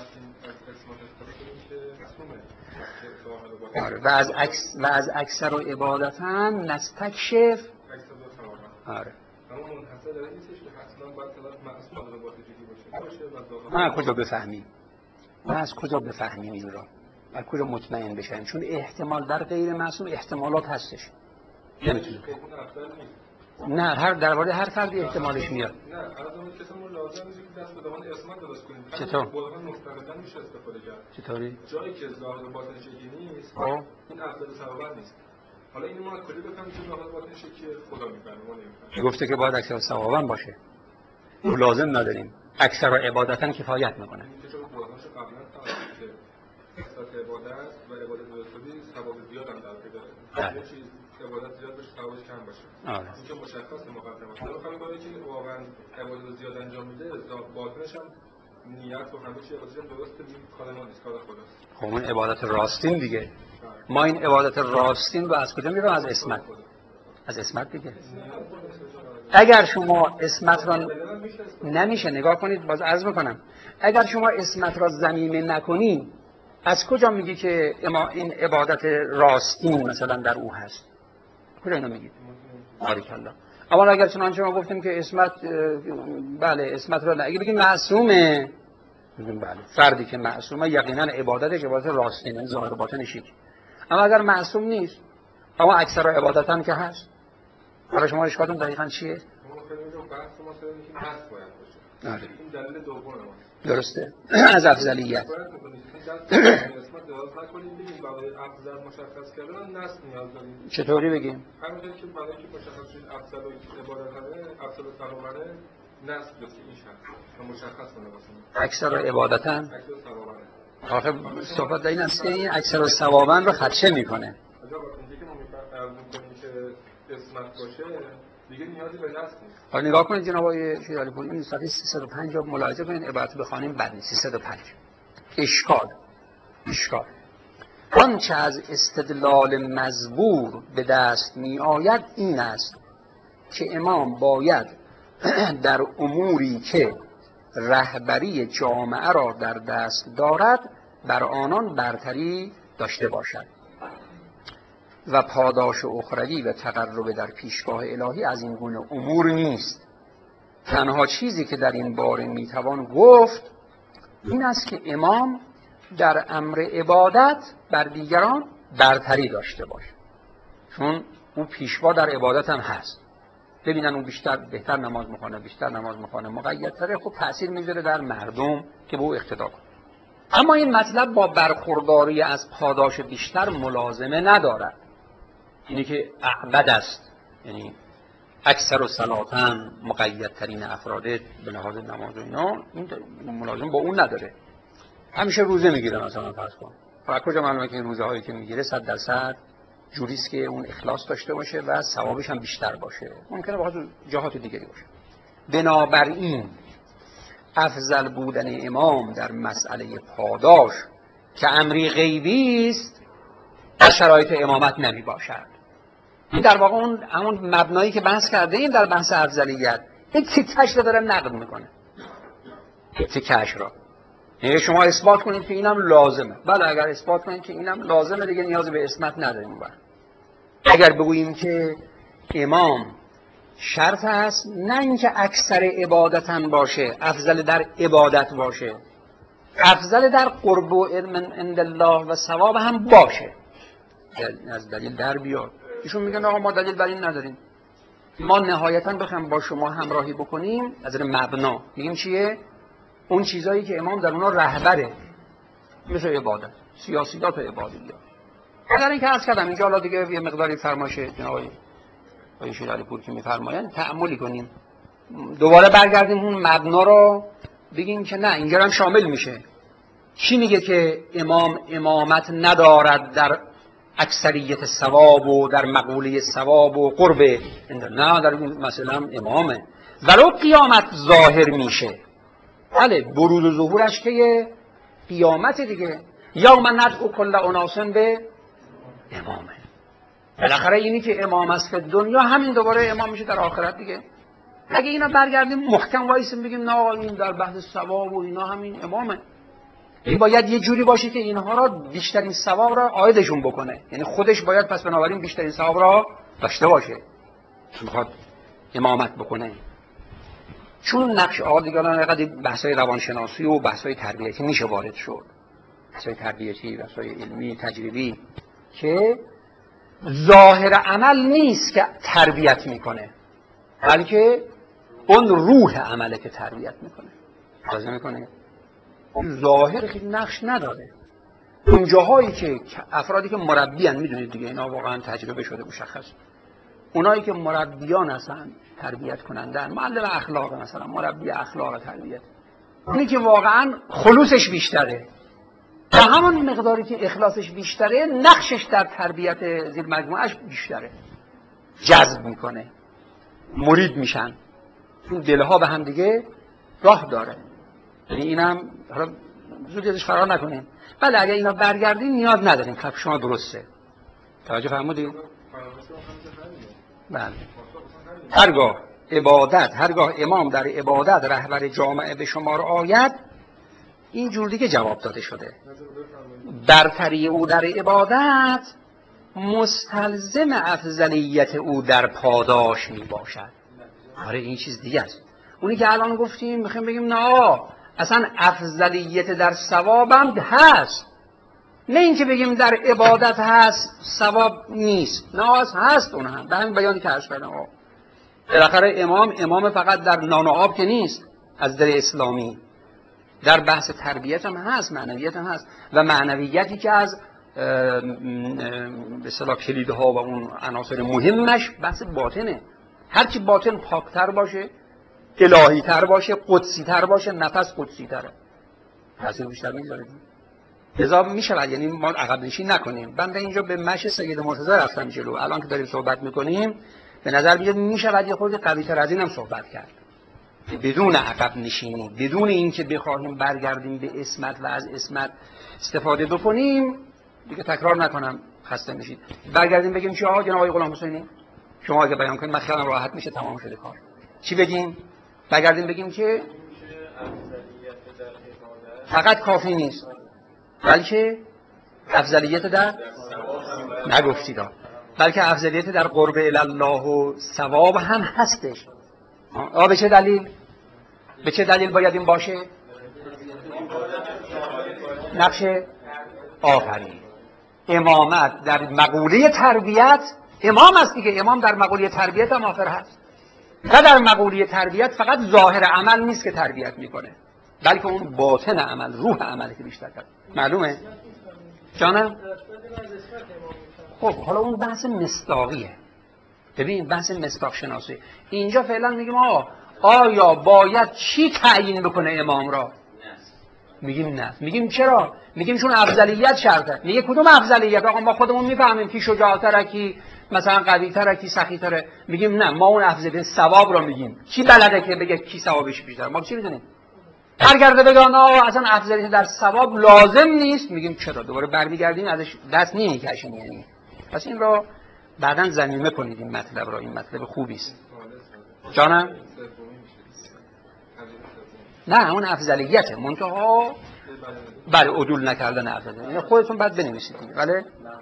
آره. و از اکثر و عبادتاً نستکشف. آره. ما از کجا بفهمیم؟ این را؟ از کجا مطمئن بشن؟ چون احتمال در غیر معصوم احتمالات هستش. نمیتونه. نه درباره هر فردی احتمالش میاد. نه از اون کسمون لازم نیست دست به دامن اسمت درست کنیم. چطور؟ قرآن مستقلاً میشه استفاده کرد. چطوری؟ جایی که ظاهر و باطن شکی نیست، این افضل ثواب نیست. حالا اینو ما از کجا بفهمیم که ظاهر و باطن شکی خدا میفهمه ما نمیفهمیم. گفته که باید اکثر ثوابا باشه. لازم نداریم. اکثر عبادتاً کفایت میکنه. این که قرآنش قبلا تعریف کرد. عبادت و عبادت درستی ثواب زیاد هم داره. یه چیز عبادت زیاد باشه ثوابش کم باشه. آره. این که مشخصه مقدمه. حالا خیلی باید که واقعا عبادت زیاد انجام میده، باطنش هم نیت و همه چی عبادت درسته، این کار ما نیست، کار خداست. خب اون عبادت راستین دیگه. ما این عبادت راستین رو از کجا میریم؟ از اسمت. از اسمت دیگه. اگر شما اسمت را نمیشه نگاه کنید، باز عرض میکنم، اگر شما اسمت را ضمیمه نکنی از کجا میگی که این عبادت راستین مثلا در او هست؟ کجا اینو میگید؟ باریکالله. اما اگر چنانچه ما گفتیم که اسمت، بله اسمت را اگه بگیم معصومه، بگیم بله فردی که معصومه یقینا عبادتش عبادت راستینه، ظاهر و باطنش یکی. اما اگر معصوم نیست اما اکثر عبادت هم که هست، حالا شما اشکالتون دقیقاً چیه؟ ما خیلی بحث ما سر اینکه هست باید باشه. آره. این دلیل دومه. درسته. از افضلیت. اسمت دراز نکنیم بگیم برای افضل مشخص کردن نصب نیاز داریم. چطوری بگیم؟ همونطور که برای که مشخص شد افضل و عبادت هره، افضل و ثوابه نصب دست این شخص و مشخص کنه واسه اکثر عبادتاً. اکثر ثوابه. آخه صحبت این است که این اکثر ثواباً رو خدشه میکنه. آجا وقتی که ما می‌فرماییم که اسمت باشه دیگه نیازی به نصب نیست. حالا نگاه کنید جناب آقای شیخ علی پوری، این صفحه 305 رو ملاحظه کنید، عبارت بخوانیم بد نیست. 305 اشکال آنچه از استدلال مزبور به دست می آید این است که امام باید در اموری که رهبری جامعه را در دست دارد بر آنان برتری داشته باشد و پاداش اخروی و تقرب در پیشگاه الهی از این گونه امور نیست. تنها چیزی که در این باره میتوان گفت این است که امام در امر عبادت بر دیگران برتری داشته باشه، چون او پیشوا در عبادت هم هست. ببینن اون بهتر نماز میخونه، بیشتر نماز میخونه، مقیدتره، خب تأثیر میذاره در مردم که به او اقتدا کنه. اما این مطلب با برخورداری از پاداش بیشتر ملازمه ندارد. اینی که اعبد است، یعنی اکثر و صلاتن مقیدترین افراد به لحاظ نماز و اینا، این ملازم با اون نداره. همیشه روزه میگیره مثلا فرض کن. فقط کجا معلومه که این روزه هایی که میگیره 100% جوریست که اون اخلاص داشته باشه و ثوابش هم بیشتر باشه. ممکنه باز جهات دیگری باشه. بنابراین افضل بودن امام در مسئله پاداش که امری غیبی است در شرایط امامت نمی باشد. این در واقع همون مبنایی که بحث کرده این در بحث افضلیت این تیکش رو داره نقد میکنه. تیکش را یعنی شما اثبات کنید که اینم لازمه. بله اگر اثبات کنید که اینم لازمه دیگه نیاز به اسمت نداریم. اگر بگوییم که امام شرط است، نه اینکه اکثر عبادتن باشه، افضل در عبادت باشه، افضل در قرب و علم عند الله و ثواب هم باشه. از دلیل در بیاد. ایشون میگن آقا ما دلیل بر این نداریم، ما نهایتاً بخوایم با شما همراهی بکنیم از مبنا میگیم چیه؟ اون چیزایی که امام در اونا رهبره، مثل عبادت، سیاسیات و عبادیات. اگر اینکه عرض کردم اینجا حالا دیگه یه مقداری فرمایش جناب آقای شیرعلی پور که میفرمایند تأملی کنیم، دوباره برگردیم اون مبنا رو بگیم که نه اینجا هم شامل میشه. چی میگه که امام امامت ندارد در اکثریت ثواب و در مقوله ثواب و قرب؟ نه، در این مثلا امامه ولو قیامت ظاهر میشه. بله برود و ظهورش که قیامت دیگه، یا من ندعو کل اناس به امامه. بالاخره اینی که امام است فی دنیا همین دوباره امام میشه در آخرت دیگه. اگه اینا برگردیم محکم وایسیم بگیم نه این در بحث ثواب و اینا همین امامه، این باید یه جوری باشه که اینها را بیشترین ثواب را عایدشون بکنه، یعنی خودش باید پس بنابراین بیشترین ثواب را داشته باشه که میخواد امامت بکنه. چون نقش آدیگران قدر بحثای روانشناسی و بحثای تربیتی میشه وارد شد، بحثای تربیتی، بحثای علمی، تجربی که ظاهر عمل نیست که تربیت میکنه، بلکه اون روح عمله که تربیت میکنه. لازم میکنه ظاهر خیلی نقش نداره. اون جاهایی که افرادی که مربیان، میدونید دیگه اینا واقعا تجربه شده مشخص، اونایی که مربیان هستن تربیت کنندن، معلم اخلاق مثلا، مربی اخلاق تربیت، اونی که واقعا خلوصش بیشتره و همون مقداری که اخلاصش بیشتره نقشش در تربیت زیر مجموعش بیشتره، جذب میکنه، مرید میشن، اون دلها به هم دیگه راه داره. یعنی اینم حالا زودی ازش فرار نکنیم. بله اگه اینا برگردیم نیاز نداریم، خب شما درسته. توجه فرمودید؟ بله. هرگاه امام در عبادت رهبر جامعه به شمار آید، این جور دیگه جواب داده شده. برتری او در عبادت مستلزم افضلیت او در پاداش می باشد. آره این چیز دیگه است. اونی که الان گفتیم میخوایم بگیم نه اصلا افضلیت در ثوابم هست، نه اینکه بگیم در عبادت هست ثواب نیست، نه هست اون هم. به همین بیانی که عرض کردم بالاخره امام فقط در نان و آب که نیست، از در اسلامی در بحث تربیت هم هست، معنویت هم هست، و معنویتی که از به اصطلاح کلیدها و اون عناصر مهمش بحث باطنه. هرچی باطن پاکتر باشه، الهی تر باشه، قدسی تر باشه، نفس قدسی تره، تاثیر بیشتر میذاره. لذا میشود یعنی ما عقب نشین نکنیم. بنده اینجا به مشی سید مرتضی رفتم جلو، الان که داریم صحبت میکنیم به نظر میاد میشود یه خورده قوی‌تر از اینم صحبت کرد، بدون عقب نشینی، بدون اینکه بخواهیم برگردیم به اسمت و از اسمت استفاده بکنیم. دیگه تکرار نکنم خسته میشید. برگردیم بگیم چه جناب آقای غلام حسینی شما اگه بیان کنید من خیالم راحت میشه، تمام شده کار. چی بگیم؟ بگردیم بگیم که فقط کافی نیست، بلکه افضلیت در نگفتید، بلکه افضلیت در قرب الله و ثواب هم هستش. به چه دلیل؟ به چه دلیل باید این باشه؟ نقش آفرین، امامت در مقوله تربیت امام است دیگه. امام در مقوله تربیت هم آخر هست و در مقوله تربیت فقط ظاهر عمل نیست که تربیت میکنه، بلکه اون باطن عمل، روح عمل که بیشتر کرد. معلومه؟ جانم؟ خب حالا اون بحث مصداقیه. ببین بحث مصداق شناسی اینجا فعلا میگیم آیا باید چی تعیین بکنه امام را؟ میگیم نه. میگیم چرا؟ میگیم چون افضلیت شرطه. میگه کدوم افضلیت؟ آقا ما خودمون میفهمیم کی شجاع‌تره، کی مثلا قوی‌تره، کی سخی‌تره. میگیم نه، ما اون افضلیت ثواب رو میگیم. کی بلده که بگه کی ثوابش بیشتره؟ ما چی میدونیم؟ برگرده بگن اصلا افضلیت در ثواب لازم نیست. میگیم چرا؟ دوباره برمیگردیم ازش دست نمیکشیم. یعنی پس این رو بعداً ضمیمه کنید این مطلب رو. این مطلب خوبی است. جانم؟ نه اون افضلیته، منتها بله عدول نکردن افضلیت. خودتون بعد بنویسید. بله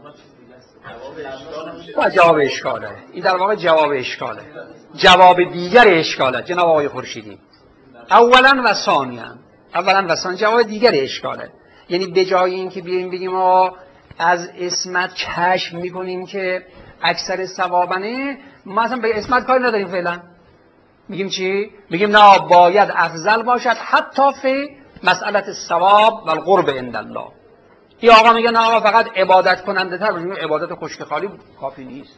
جواب اشکاله. این در واقع جواب اشکاله، جواب دیگر اشکاله جناب آقای خورشیدی. اولا و ثانیا جواب دیگر اشکاله. یعنی به جای اینکه بیایم بگیم از اسمت کشف میکنیم که اکثر ثوابنه، ما اصلا به اسمت کاری نداریم فعلا. میگیم چی؟ میگیم نه باید افضل باشد حتی فی مسئله ثواب و القرب عند الله. این آقا میگه نه آقا فقط عبادت کننده تر باشیم. عبادت خشک خالی کافی نیست.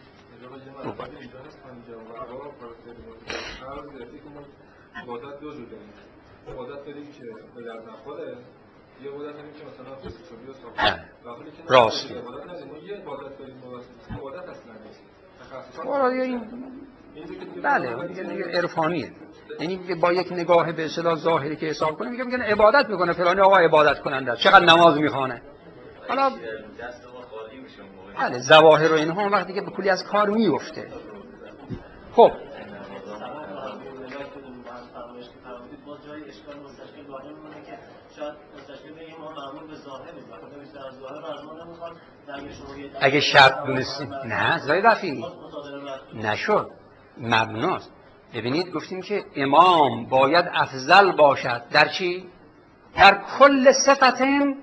عبادت دو جور داریم. عبادت داریم که به درد نخوره، یه عبادت داریم که مثلا فسیقی و صافی. راست. عبادت نداریم. یه عبادت داریم عبادت اصلا نیست. بله دیگه عرفانیه. یعنی با یک نگاه به اصطلاح ظاهری که حساب کنیم میگن عبادت میکنه فلانی آقا عبادت کننده است، چقدر نماز میخوانه. حالا بله ظواهر و اینها وقتی که به کلی از کار میفته. خب اگه شرط دونستیم نه زای رفی نشد مبناست. ببینید گفتیم که امام باید افضل باشد در چی؟ در کل صفت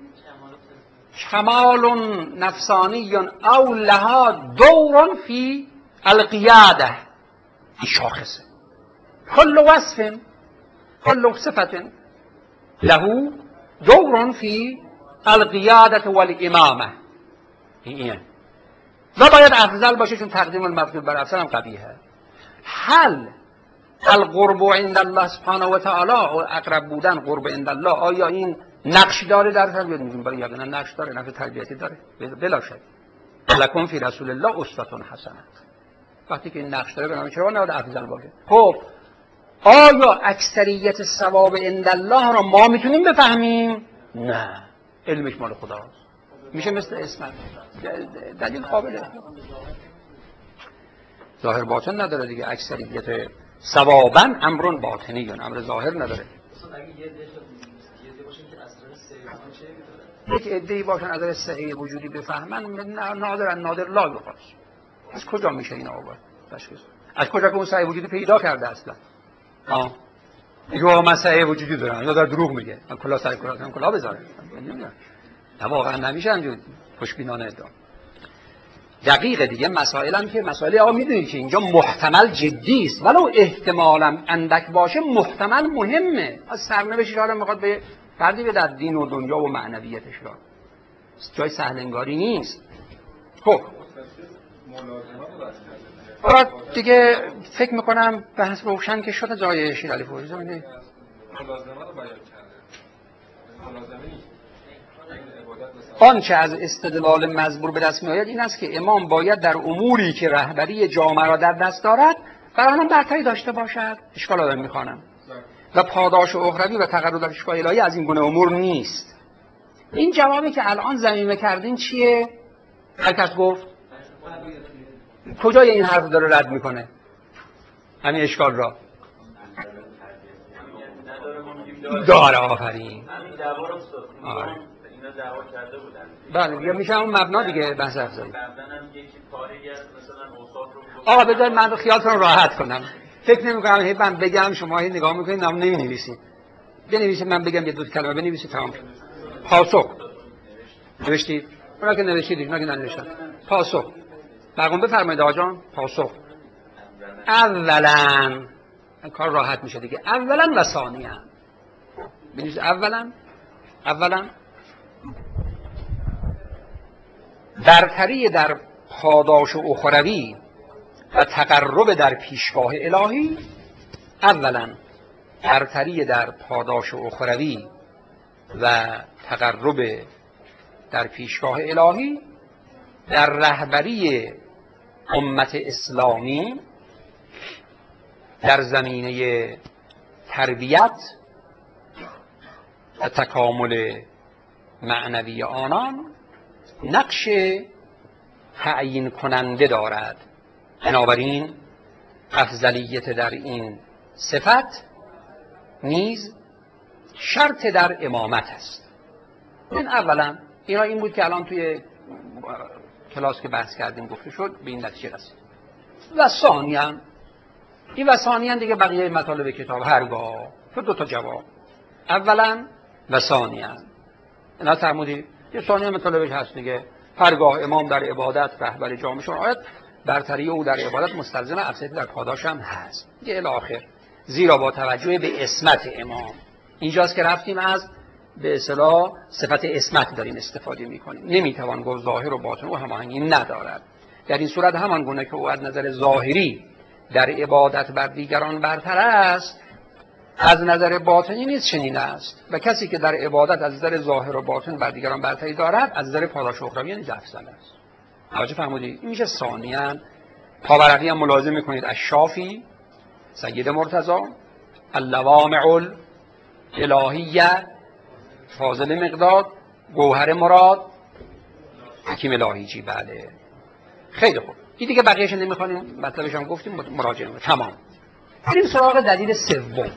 کمال نفسانی او لها دور فی القیاده. این شاخصه. کل وصف كل صفة له دور في القيادة والإمامة. این و باید افضل باشه چون تقدیم المفضول بر افضل هم قبیحه. هل القرب عند الله سبحانه و تعالی و اقرب بودن قرب عند الله آیا این نقش داره در تربیت؟ میگیم برای یقینا نقش داره، نقش تربیتی داره بلا شک. لکم فی رسول الله اسوة حسنه. وقتی که این نقش داره بنابراین چرا نباید افضل باشه؟ خب آیا اکثریت ثواب عند الله را ما میتونیم بفهمیم؟ نه، علمش مال خداست. میشه مثل اسمت دلیل قابله. ظاهر باطن نداره دیگه. اکثریت ثوابا امر باطنی، امر ظاهر نداره. یک عده‌ای باشن از صحیح وجودی بفهمن نادر لا یقاس. از کجا میشه این آورد تشخیص؟ از کجا که اون صحیح وجودی پیدا کرده اصلا؟ یا مسئله وجودی دارن یا در دروغ میگه من کلا سر کلا بذاره. نه واقعا نمیشه همجوری خوشبینانه ادعا. دقیقه دیگه مسائلم که مسائل آقا میدونید که اینجا محتمل جدی است ولو احتمالم اندک باشه محتمل مهمه. از سرنوشت حالا میخواد به فردی به در دین و دنیا و معنویتش را جای سهل انگاری نیست. خب دیگه فکر میکنم بحث روشن که شده جای شیر علی فوزی زمینه آنچه از استدلال مزبور به دست میآید این است که امام باید در اموری که رهبری جامعه را در دست دارد برای آنها برتری داشته باشد. اشکال آدم میخوانم و پاداش و اخروی و تقرب در پیشگاه الهی از این گونه امور نیست. این جوابی که الان ضمیمه کردین چیه؟ هر کس گفت کجای این حرف داره رد میکنه همین اشکال را؟ داره. آفرین. همین دعوا رو اینا دعوا کرده بودن. بله یا میشه اون مبنا دیگه بحث افزایی. بعدن هم یکی کاری مثلا اوصاف رو آقا بذار من رو خیالتون راحت کنم. فکر نمی‌کنم هی من بگم شما هی نگاه می‌کنید نام نمی‌نویسید. بنویسید من بگم یه دو کلمه بنویسید تمام. پاسخ. نوشتید؟ اونا که نوشتید اونا که ننوشتن. پاسخ. بقیه بفرمایید آقا جان پاسخ. اولا کار راحت میشه دیگه. اولا و ثانیا. بنویسید اولا برتری در پاداش اخروی و تقرب در پیشگاه الهی. اولا برتری در پاداش اخروی و تقرب در پیشگاه الهی در رهبری امت اسلامی در زمینه تربیت و تکامل معنوی آنان نقش تعیین کننده دارد. بنابراین افضلیت در این صفت نیز شرط در امامت است. این اولا این بود که الان توی کلاس که بحث کردیم گفته شد به این نتیجه رسید. و ثانیاً این و ثانیاً دیگه بقیه مطالب کتاب هرگاه تو دو تا جواب اولا و ثانیاً اینا فرمودی یه ثانیاً مطالبش هست دیگه. هرگاه امام در عبادت رهبر جامعه شد آیت برتری او در عبادت مستلزم افضلیت در پاداش هم هست دیگه الی آخر. زیرا با توجه به عصمت امام اینجاست که رفتیم از به اصطلاح صفت عصمت داریم استفاده می‌کنیم. نمی‌توان گفت ظاهر و باطن او هماهنگی ندارد. در این صورت همان گونه که او از نظر ظاهری در عبادت بر دیگران برتر است از نظر باطنی نیز چنین است و کسی که در عبادت از نظر ظاهر و باطن بر دیگران برتری دارد از نظر پاداش اخروی نیز افضل است. توجه فرمودید؟ این میشه ثانیاً. پاورقی هم ملاحظه می‌کنید الشافی سید مرتضی اللوامع الالهیه فاضل مقداد گوهر مراد حکیم الهیجی. بله خیلی خوب. این دیگه بقیه‌اش نمی‌خوانیم مطلبش هم گفتیم مراجعه کنیم. تمام. بریم سراغ دلیل سوم.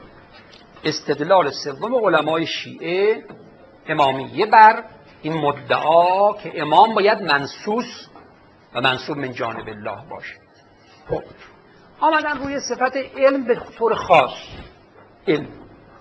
استدلال سوم علمای شیعه امامیه بر این مدعا که امام باید منصوص و منصوب من جانب الله باشه. خب آمدن روی صفت علم به طور خاص. علم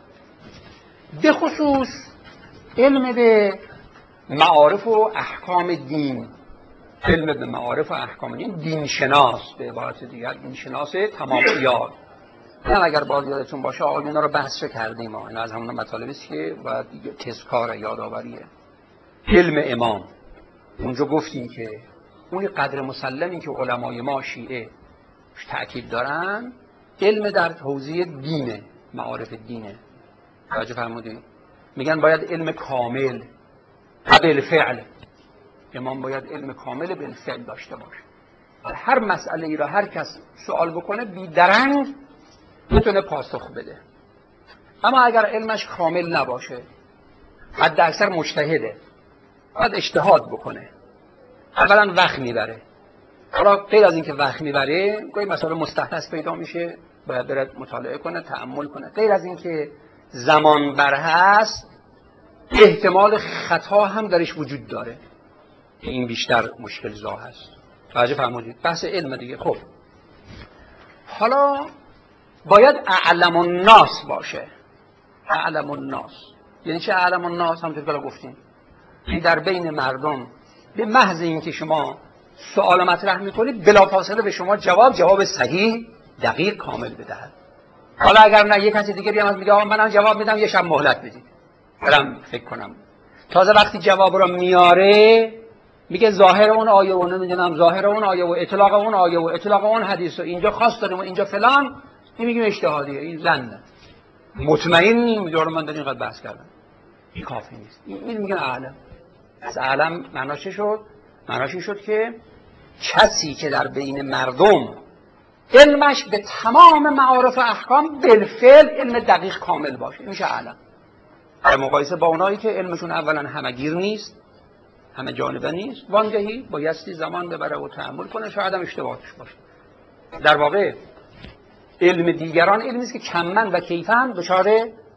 به خصوص علم به معارف و احکام دین. علم به معارف و احکام دین شناس، به عبارت دیگر دین شناس تمام یاد. من اگر باز یادتون باشه آقایون رو بحث کردیم. اینا از همون مطالبی است که باید تذکار یادآوریه. علم امام اونجا گفتیم که اون قدر مسلمی که علمای ما شیعه تأکید دارن علم در حوزه دینه، معارف دینه. توجه فرمودید؟ میگن باید علم کامل بالفعل. امام باید علم کامل بالفعل داشته باشه. هر مسئله ای را هر کس سوال بکنه بیدرنگ میتونه پاسخ بده. اما اگر علمش کامل نباشه حد اکثر مجتهده باید اجتهاد بکنه. اولا وقت میبره. حالا غیر از اینکه وقت میبره گاهی مسائل مستحدث پیدا میشه باید برد مطالعه کنه تأمل کنه. غیر از اینکه زمان بر هست احتمال خطا هم درش وجود داره. این بیشتر مشکل زا هست. توجه فرمودید؟ بحث علم دیگه. خب حالا باید اعلم الناس باشه. اعلم الناس یعنی چه اعلم الناس؟ همونطور که گفتیم این در بین مردم به محض اینکه شما سوال مطرح میکنید بلافاصله به شما جواب صحیح دقیق کامل بدهد. حالا اگر نه یک کسی دیگه بیاد میگه آقا منم جواب میدم یه شب مهلت بدید برام فکر کنم. تازه وقتی جواب رو میاره میگه ظاهر اون آیه و نمیدونم ظاهر اون آیه و اطلاق اون آیه و اطلاق اون حدیث و اینجا خاص داریم و اینجا فلان. این میگیم اجتهادیه. این زنده مطمئن نمیدونم من در این قد بحث کردم. این کافی نیست. این میگن اعلم. از اعلم معناش چه شد؟ معناش این شد که کسی که در بین مردم علمش به تمام معارف و احکام بالفعل علم دقیق کامل باشه میشه اعلم. در مقایسه با اونایی که علمشون اولا همگیر نیست همه جانبه نیست وانگهی بایستی زمان ببره و تأمل کنه شاید هم اشتباهش باشه. در واقع علم دیگران علمی است که کمن و کیفن دچار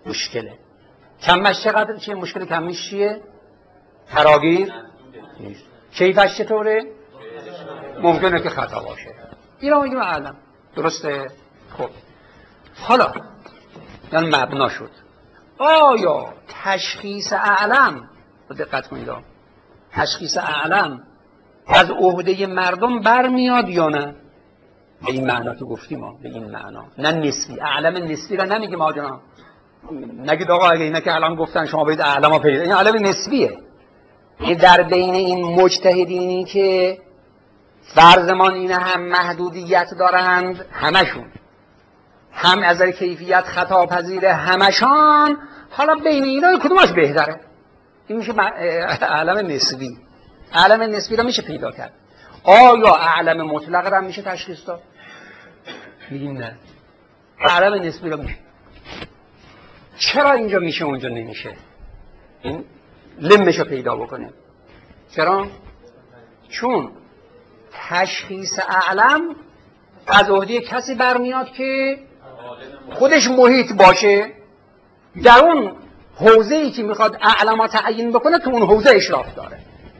مشکله. کمش چقدر؟ چیه مشکل کمش چیه؟ فراگیر نیست. کیفش چطوره؟ ممکنه که خطا باشه. اینا میگیم اعلم. درسته؟ خب حالا یعنی مبنا شد. آیا تشخیص اعلم، دقت کنید، تشخیص اعلم از عهده مردم برمیاد یا نه؟ به این معنا که گفتیم ما، به این معنا، نه نسبی. اعلم نسبی را نمیگیم آجانا. نگید آقا اگه اینا که الان گفتن شما باید اعلم پیدا، این اعلم نسبیه. این در بین این مجتهدینی که فرضمان اینه هم محدودیت دارند، همشون هم از نظر کیفیت خطا پذیره همشان، حالا بین اینا کدومش بهتره؟ این میشه اعلم نسبی. اعلم نسبی رو میشه پیدا کرد. آیا اعلم مطلق رو میشه تشخیص داد؟ میگیم نه. اعلم نسبی رو میشه. چرا اینجا میشه اونجا نمیشه؟ این لمش رو پیدا بکنیم. چرا؟ چون تشخیص اعلم از عهده کسی برمیاد که خودش محیط باشه، در اون حوزه‌ای که میخواد اعلم تعیین بکنه تو اون حوزه اشراف داره.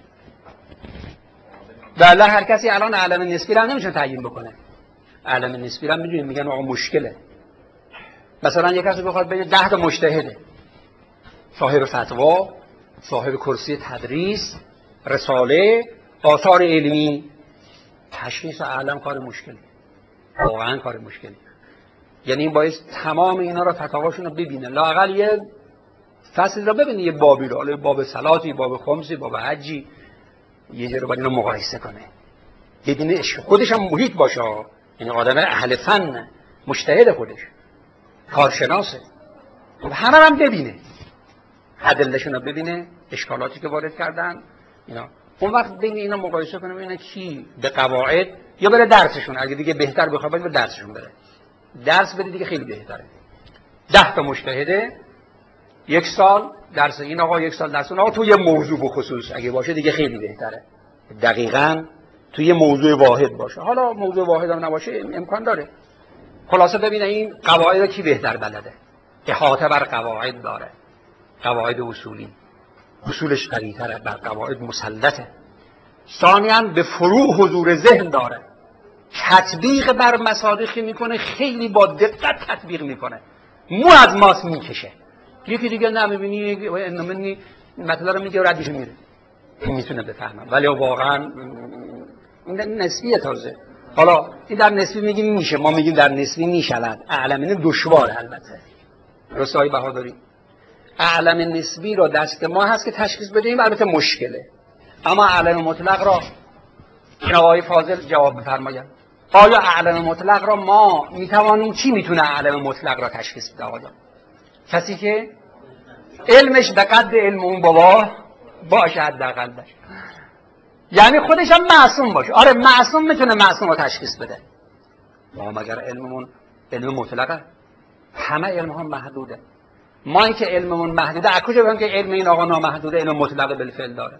بله هر کسی الان اعلم نسبی رو نمیشه تعیین بکنه. اعلم نسبی رو میدونیم میگن آقا مشکله. مثلا یک کسی بخواد بگه 10 تا مجتهده، صاحب فتوا، صاحب کرسی تدریس، رساله، آثار علمی، تشخیص اعلم کار مشکلی، واقعا کار مشکلی. یعنی این باعث تمام اینا رو فتاواشون رو ببینه، لااقل یه فصل رو ببینه، یه بابی رو، حالا باب صلاتی، باب خمسی، باب حجی، یه جا رو باید اینو مقایسه کنه، ببینه خودش هم محیط باشه. یعنی آدم اهل فن، مجتهد، خودش کارشناسه، همه هم ببینه، ادله‌شون رو ببینه، اشکالاتی که وارد کردن اینا. اون وقت بین اینا مقایسه کنه ببینه کی به قواعد، یا بره درسشون، اگه دیگه بهتر بخواد به درسشون بره، درس بده دیگه خیلی بهتره. 10 تا مجتهده، 1 سال درس این آقا، 1 سال درس اون آقا، تو یه موضوع به خصوص اگه باشه دیگه خیلی بهتره. دقیقاً تو یه موضوع واحد باشه. حالا موضوع واحد هم نباشه امکان داره. خلاصه ببینه این قواعد رو کی بهتر بلده، احاطه بر قواعد داره، قواعد اصولی، اصولش قوی‌تره، بر قواعد مسلطه. ثانیاً به فروع حضور ذهن داره، تطبیق بر مصادیقی میکنه، خیلی با دقت تطبیق میکنه، مو از ماس میکشه. یکی دیگه نمیبینی انمنی مطلب رو میگه و ردش میره، میتونه بفهمه، ولی واقعا این نسبیه. تازه حالا این در نسبی میگیم میشه، ما میگیم در نسبی میشود. اعلم دشواره البته، رسای بهادری. اعلم نسبی رو دست ما هست که تشخیص بدیم، البته مشکله. اما اعلم مطلق را آقای فاضل جواب بفرمایند. آیا اعلم مطلق را ما میتوانیم، کی میتونه اعلم مطلق را تشخیص بده؟ آیا کسی که علمش به قد علم اون بابا باشه حداقل باشه، یعنی خودش هم معصوم باشه. آره معصوم میتونه معصوم رو تشخیص بده. ما مگر علممون علم مطلقه؟ همه علم ها محدوده. ما این که علممون محدوده، از کجا بگیم که علم این آقا نامحدوده، علم مطلق بالفعل داره؟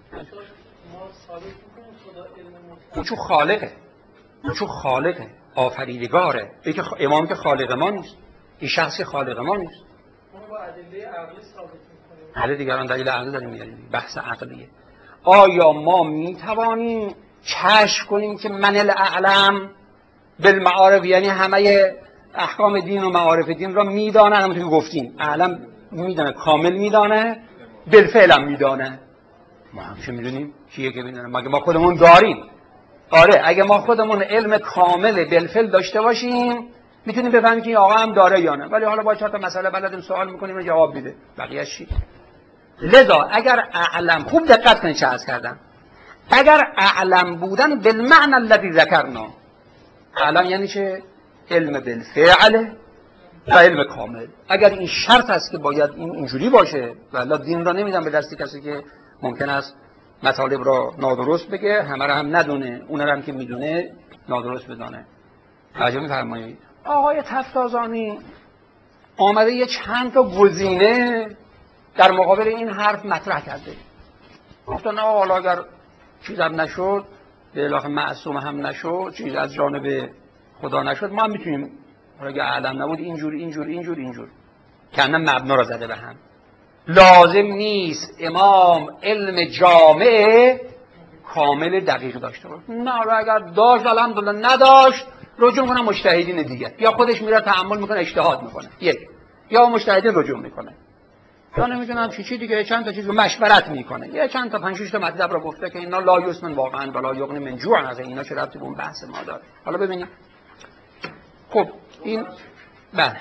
چون خالقه، چون خالقه، آفریدگاره. این که امام که خالق ما نیست، این شخص خالق ما نیست. ما با ادله عقلی ثابت می‌کنیم. حالا دیگران دلیل عقلی داریم میاریم، بحث عقلیه. آیا ما میتوانیم کشف کنیم که من الاعلم بالمعارف، یعنی همه احکام دین و معارف دین را میدانه؟ همونطور که گفتیم اعلم میدانه، کامل میدانه، بالفعل هم میدانه. ما هم چه میدونیم کیه که میدانه؟ مگه ما خودمون داریم؟ آره اگه ما خودمون علم کامل بالفعل داشته باشیم میتونیم بفهمیم که این آقا هم داره یا نه. ولی حالا با 4 تا مسئله بلدیم سوال میکنیم و جواب میده، بقیه چی؟ لذا اگر اعلم، خوب دقت کنید چه عرض کردم، اگر اعلم بودن بالمعنی الذی ذکرنا، اعلم یعنی چه؟ علم بالفعل و علم کامل. اگر این شرط است که باید این اینجوری باشه، والله دین را نمیدم به دستی کسی که ممکن است مطالب را نادرست بگه، همه را هم ندونه، اون را هم که میدونه نادرست بدانه. توجه می‌فرمایید؟ آقای تفتازانی آمده یه چند تا گزینه در مقابل این حرف مطرح کرده. گفتن نه حالا اگر چیزم نشد، به الاخر معصوم هم نشد، چیز از جانب خدا نشد، ما هم میتونیم، اگه اعلم نبود اینجور اینجور اینجور اینجور. که انا مبنا را زده به هم. لازم نیست امام علم جامع کامل دقیق داشته باشه. نه، اگر داشت الحمدلله، نداشت رجوع کنه مجتهدین دیگه، یا خودش میره تأمل میکنه اجتهاد میکنه، یک، یا مجتهدین رجوع میکنه، یا نمیدونم چی دیگه، چند تا چیز رو مشورت میکنه، یه چند تا 5 تا مطلب رو گفته که اینا لا یسمن واقعا ولا یغنی من جوع، از اینا چه ربطی به اون بحث ما داره. حالا ببینید خب این بله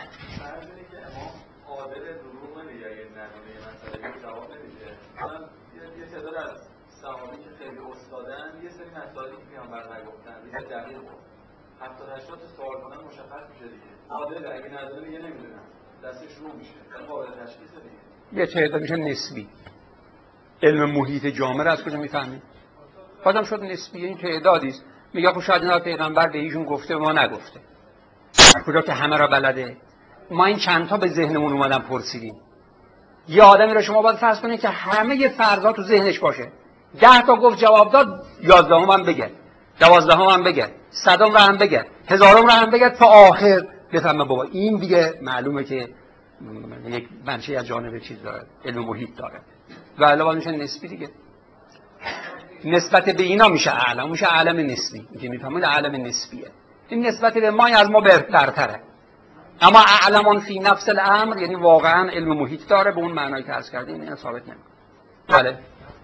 یه تعداد از صحابی که خیلی استادن یه سری مسائلی که پیامبر نگفتن یه دقیق بود 70-80 تا سوال کنن مشخص میشه دیگه. عادل اگه نداره دیگه نمیدونم دستش رو میشه، این قابل تشخیص دیگه. یه تعداد میشه نسبی. علم محیط جامعه را از کجا میفهمید؟ بازم شد نسبی، این تعدادی است. میگه خب شاید اینا پیغمبر به ایشون گفته ما نگفته. کجا که همه را بلده. ما این چند تا به ذهنمون اومدن پرسیدیم. یه آدمی رو شما باید فرض کنید که همه فرضا تو ذهنش باشه. 10 تا گفت جواب داد، 11ام هم بگه، 12ام هم بگه، 100م رو هم بگه، 1000م رو هم بگه، تا آخر بفهمه بابا این دیگه معلومه که یک منشأ از جانب چیز داره، علم محیط داره. و علاوه میشه نسبی دیگه. نسبت به اینا میشه اعلم، میشه عالم نسبی. که میفهمید عالم نسبیه. این نسبت به ما از ما برتره. اما اعلمون فی نفس الامر یعنی واقعا علم محیط داره، به اون معنایی که عرض کردیم این ثابت نمیکنه. بله.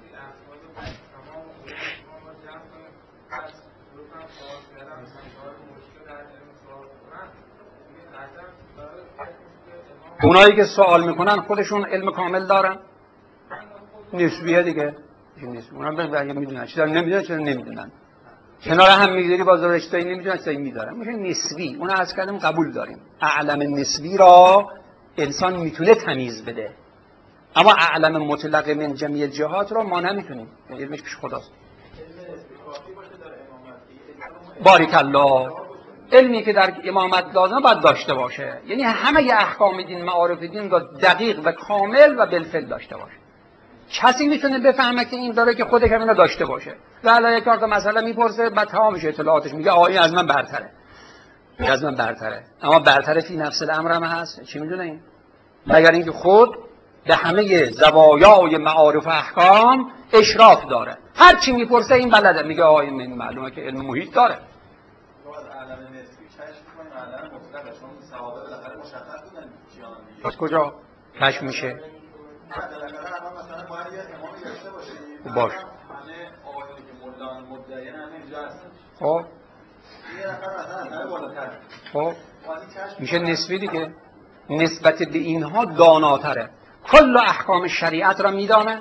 اونایی که سوال میکنن خودشون علم کامل دارن؟ نسبیه دیگه. اونم به میدونن چیزا نمیدونن، چیزا نمیدونن. کنار هم میذاری باز رشته‌ای نمیدونن چیزا میذارن. میشه نسبی. اون عرض کردم قبول داریم. اعلم نسبی را انسان میتونه تمیز بده. اما اعلم مطلق من جمیع جهات را ما نمیتونیم. علمش پیش خداست. بارک الله. علمی که در امامت لازم باید داشته باشه، یعنی همه احکام دین، معارف دین را دقیق و کامل و بالفعل داشته باشه. کسی میتونه بفهمه که این داره که خودش هم اینو داشته باشه. و یک کار که مثلا میپرسه بعد تمامش اطلاعاتش میگه این از من برتره. این از من برتره. اما برتره فی نفس الامر هم هست. چی میدونه این؟ مگر اینکه خود به همه زوایای معارف و احکام اشراف داره. هر چی میپرسه این بلده، میگه این معلومه که علم محیط داره. از کجا کشف میشه؟ باش. خب میشه نسبی دیگه. نسبت به اینها داناتره. کل احکام شریعت را میدانه.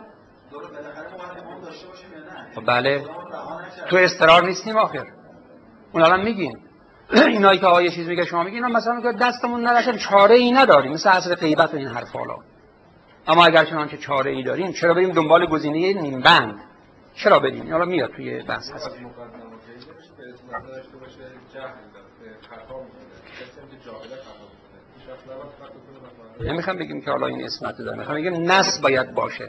بله. تو اضطرار نیستیم آخر. اون الان میگین اینایی که یه چیز میگه شما میگین مثلا میگه دستمون نداشتیم چاره ای نداریم، مثل اصل غیبت و این حرف حالا. اما اگر چنانچه چاره ای داریم چرا بریم دنبال گزینه نیم بند؟ چرا بریم؟ حالا میاد توی بحث هست. نمیخوام بگیم که حالا این اسمت داره، میخوام بگیم نص باید باشه.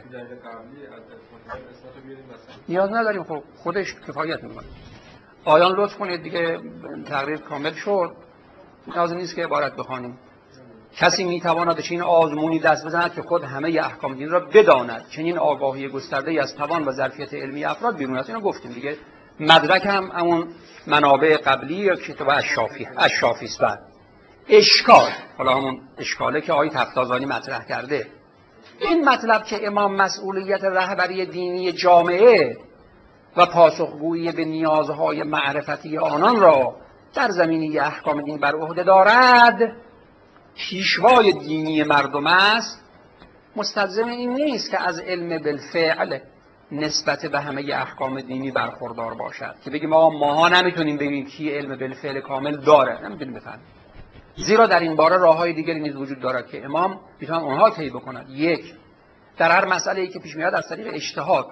نیاز نداریم، خب خودش کفایت میکنه. آیان لطف کنید دیگه، تقریر کامل شد، نیاز نیست که عبارت بخوانیم. کسی میتواند چنین آزمونی دست بزند که خود همه احکام دین را بداند. چنین آگاهی گسترده از توان و ظرفیت علمی افراد بیرون است. اینو گفتیم دیگه. مدرک هم همون منابع قبلی یا کتاب الشافی است. بعد اشکال، حالا همون اشکاله که آیه تفتازانی مطرح کرده، این مطلب که امام مسئولیت رهبری دینی جامعه و پاسخگویی به نیازهای معرفتی آنان را در زمینه احکام دین بر عهده دارد، پیشوای دینی مردم است، مستلزم این نیست که از علم بالفعل نسبت به همه احکام دینی برخوردار باشد که بگیم ماها نمیتونیم بگیم کی علم بالفعل کامل داره، نمیتونیم بفهمیم. زیرا در این باره راههای دیگری نیز وجود دارد که امام میتونه اونها طی بکند. یک، در هر مسئله‌ای که پیش میاد از طریق اجتهاد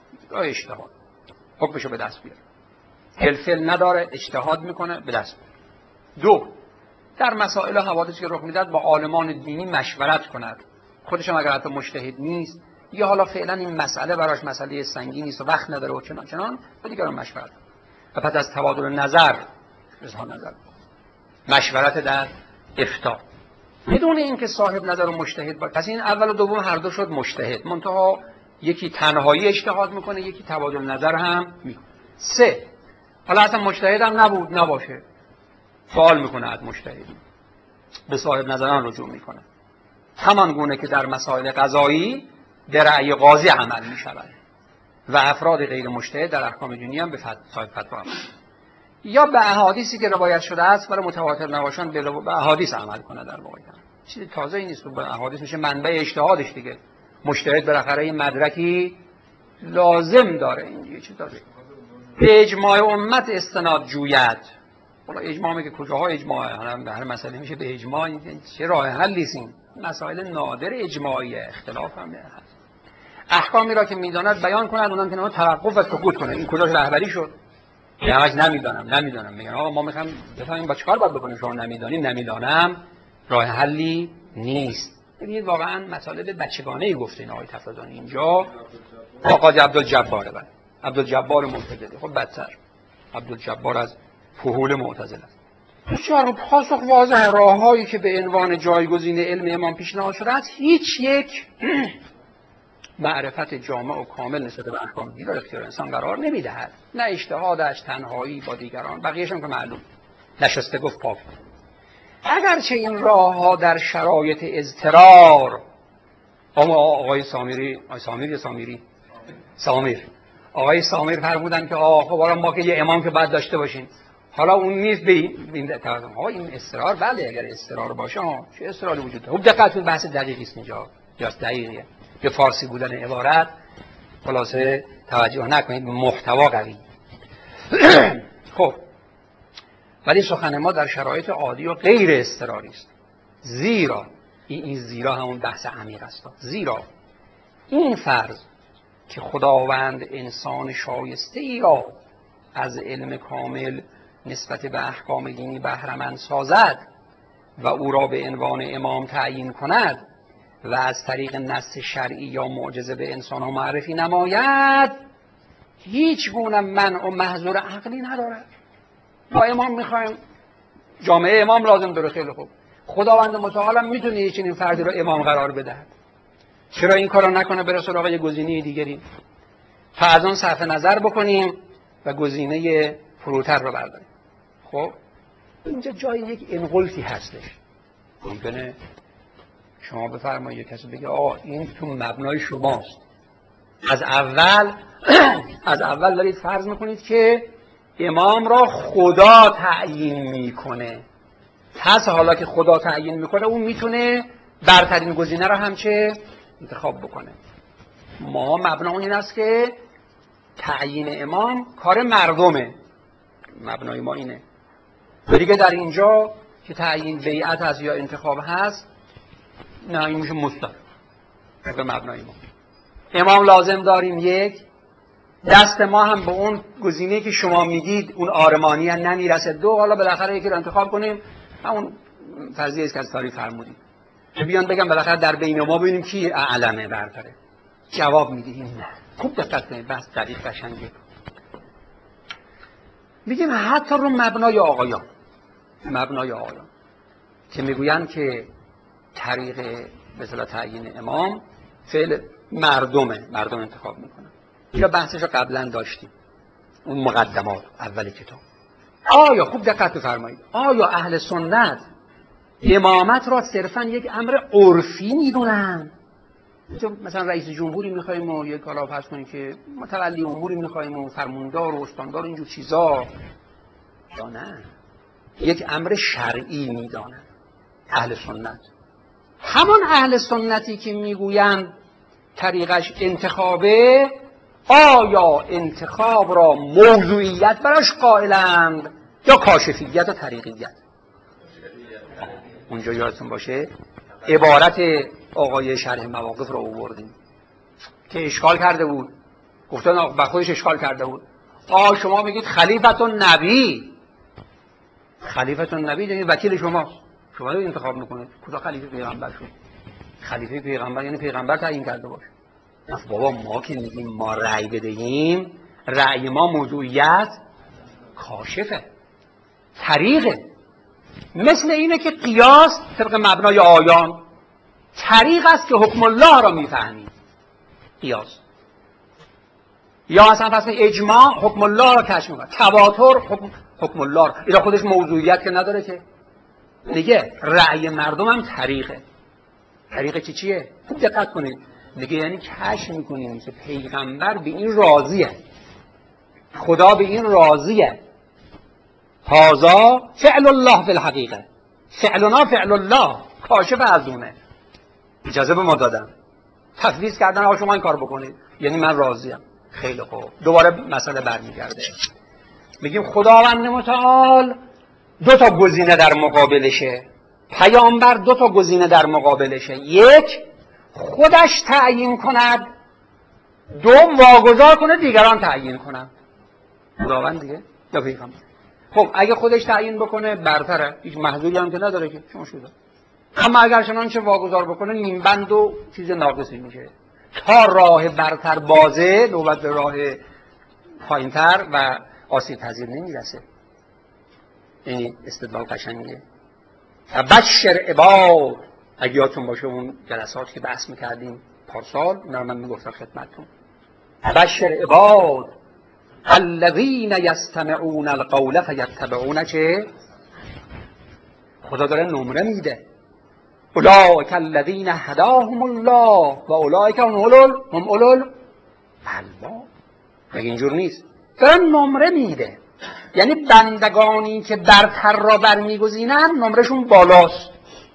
حکمشو به دست بیاره. بالفعل نداره، اجتهاد میکنه، به دست بیاره. دو، در مسائل و حوادثی که رخ میداد با عالمان دینی مشورت کند. خودش هم اگر حتی مجتهد نیست یا حالا فعلا این مسئله براش مسئله سنگینی نیست و وقت نداره و چنان با دیگران مشورت و پس از تبادل نظر اظهار نظر، مشورت در افتاء. بدون اینکه صاحب نظر و مجتهد باشه. پس این اول و دوم هر دو شد مجتهد، منتها یکی تنهایی اجتهاد میکنه، یکی تبادل نظر هم میکنه. 3 حالا اصلا مجتهد هم نبود نباشه، سوال میکنه از مجتهدی، به صاحب نظران رجوع میکنه، همان گونه که در مسائل قضایی به رأی قاضی عمل میشود و افراد غیر مجتهد در احکام دینی هم به صاحب فتوا عمل، یا به احادیثی که روایت شده است برای متواتر نباشن به احادیث عمل کنه. در واقع چیز تازه ای نیست، به احادیث میشه منبع اجتهادش دیگه. مجتهد بالاخره این مدرکی لازم داره، این دیگه چیز تازه. به اجماع امت استناد جوید. حالا اجماع میگه کجاها اجماع؟ حالا هر مسئله میشه به اجماع، چه راه حلی است؟ این مسائل نادر اجماعی اختلاف هم هست. احکامی را که میداند بیان کند، اونم که توقف و سکوت کنه. این کجاش رهبری شد؟ همش نمیدانم میگن آقا ما میخوایم بفهمیم با چیکار باید بکنیم، شما نمیدانم راه حلی نیست. ببینید واقعا مطالب بچگانه‌ای گفته این آقای تفضلی اینجا. آقای عبدالجبار، عبدالجبار معتزلی، خب بدتر عبدالجبار از فحول معتزله است. بسیار پاسخ واضح. راههایی که به عنوان جایگزین علم امام پیشنهاد شده است هیچ یک معرفت جامع و کامل نسبت به احکام دین را اختیار انسان قرار نمیدهد. نه اجتهادش، تنهایی با دیگران، بقیه‌اش هم که معلوم، نشسته گفت پاک. اگرچه این راه ها در شرایط اضطرار، آقای سامیر فرمودن که خب ما که یه امام که باید داشته باشیم، حالا اون نیست به این اضطرار. بله اگر اضطرار باشه چه اضطراری وجود داره. خب دقت کنید بحث دقیقی است اینجا، جاست دقیقیه. به فارسی بودن عبارت خلاصه توجه نکنید، محتوا قوی. خب ولی سخن ما در شرایط عادی و غیر اضطراری است. زیرا این زیرا همون بحث عمیق است. زیرا این فرض که خداوند انسان شایسته ای را از علم کامل نسبت به احکام دینی بهره‌مند سازد و او را به عنوان امام تعیین کند و از طریق نص شرعی یا معجزه به انسان‌ها معرفی نماید، هیچ گونه منع و محظور عقلی ندارد. ما امام میخوایم، جامعه امام لازم داره، خیلی خوب. خداوند متعال هم میتونه یه چنین فردی رو امام قرار بدهد، چرا این کارو نکنه؟ بره سراغ یه گزینه دیگری تا از اون صرف نظر بکنیم و گزینه فروتر رو برداریم. خب اینجا جای یک انقلتی هستش. ممکنه شما بفرمایید کسی بگه این تو مبنای شماست. از اول دارید فرض میکنید که امام را خدا تعیین میکنه. پس حالا که خدا تعیین میکنه اون میتونه برترین گزینه را هم چه انتخاب بکنه. ما مبنا این است که تعیین امام کار مردمه، مبنای ما اینه. دیگه در اینجا که تعیین بیعت هست یا انتخاب هست، نه این میشه مستقیم به مبنای ما. امام لازم داریم، یک، دست ما هم به اون گزینه‌ای که شما میگید اون آرمانی هم نمیرسه. دو، حالا بالاخره یکی رو انتخاب کنیم، همون فرضیه است که از تاریخ فرمودیم، بیان بگم بالاخره در بین ما ببینیم کی اعلمه برتره. جواب میدیم نه. خوب دقت کنید، بحث دقیق قشنگه. میگیم حتی رو مبنای آقایان که میگویند که طریق به اصطلاح تعیین امام فعل مردم انتخاب میکنن. اینجا بحثش رو قبلا داشتیم، اون مقدمات اول کتاب. آیا خوب دقت بفرمایید، آیا اهل سنت امامت را صرفا یک امر عرفی میدونن؟ مثلا رئیس جمهوری میخوایم و یک کالا فرض کنیم که متولی اموری میخوایم و فرماندار و استاندار اینجور چیزا، یا نه یک امر شرعی میدانن اهل سنت؟ همان اهل سنتی که میگویند طریقش انتخابه، آیا انتخاب را موضوعیت براش قائلند یا کاشفیت و طریقیت؟ اونجا یادتون باشه عبارت آقای شرح مواقف رو آوردیم که اشکال کرده بود، گفتن با خودش اشکال کرده بود. شما میگید خلیفت النبی یعنی وکیل شما رو انتخاب میکنید. کجا خلیفه پیغمبر شد؟ خلیفه پیغمبر یعنی پیغمبر تعیین کرده باشه. بابا ما که میگیم ما رأی بدهیم، رأی ما موضوعیت کاشفه، طریقه، مثل اینه که قیاس طبق مبنای آیان طریق است که حکم الله را میفهمیم. قیاس یا اصلا پس اجماع حکم الله را کشف میکنه، تواتر حکم الله را. اینا خودش موضوعیت که نداره که دیگه. رأی مردم هم طریقه. طریقه چیه؟ خوب دقت کنید دیگه، یعنی کشف میکنیم که پیغمبر به این راضیه، خدا به این راضیه. هذا فعل الله فی الحقیقه، فعلنا فعل الله، کاشف از اونه. اجازه به ما دادن، تفویض کردن آقا شما این کار بکنید، یعنی من راضیم. خیلی خوب، دوباره مسئله برمیگرده، میگیم خداوند متعال دو تا گزینه در مقابلشه، پیامبر دو تا گزینه در مقابلشه. یک، خودش تعیین کند، دوم واگذار کنه دیگران تعیین کنند. خداوند دیگه یا پیغمبر. خب اگه خودش تعیین بکنه برتره، هیچ محذوری هم که نداره که شما شده. اما اگر چنانچه واگذار بکنه نیمبند و چیز ناقصی میشه. تا راه برتر بازه نوبت به راه پایینتر و آسیب پذیر نمیرسه. این استدلال قشنگه. بشر عباد، اگه یادتون باشه اون جلسات که بحث میکردیم پارسال، اونا من میگفتم خدمتتون. بشر عباد الذین یستمعون القول فیتبعون چه؟ خدا داره نمره میده. اولئک الذین هداهم الله و اولئک هم اولو الالباب. مگه اینجور نیست؟ داره نمره میده، یعنی بندگانی که برتر را برمیگزینن نمرشون بالاست.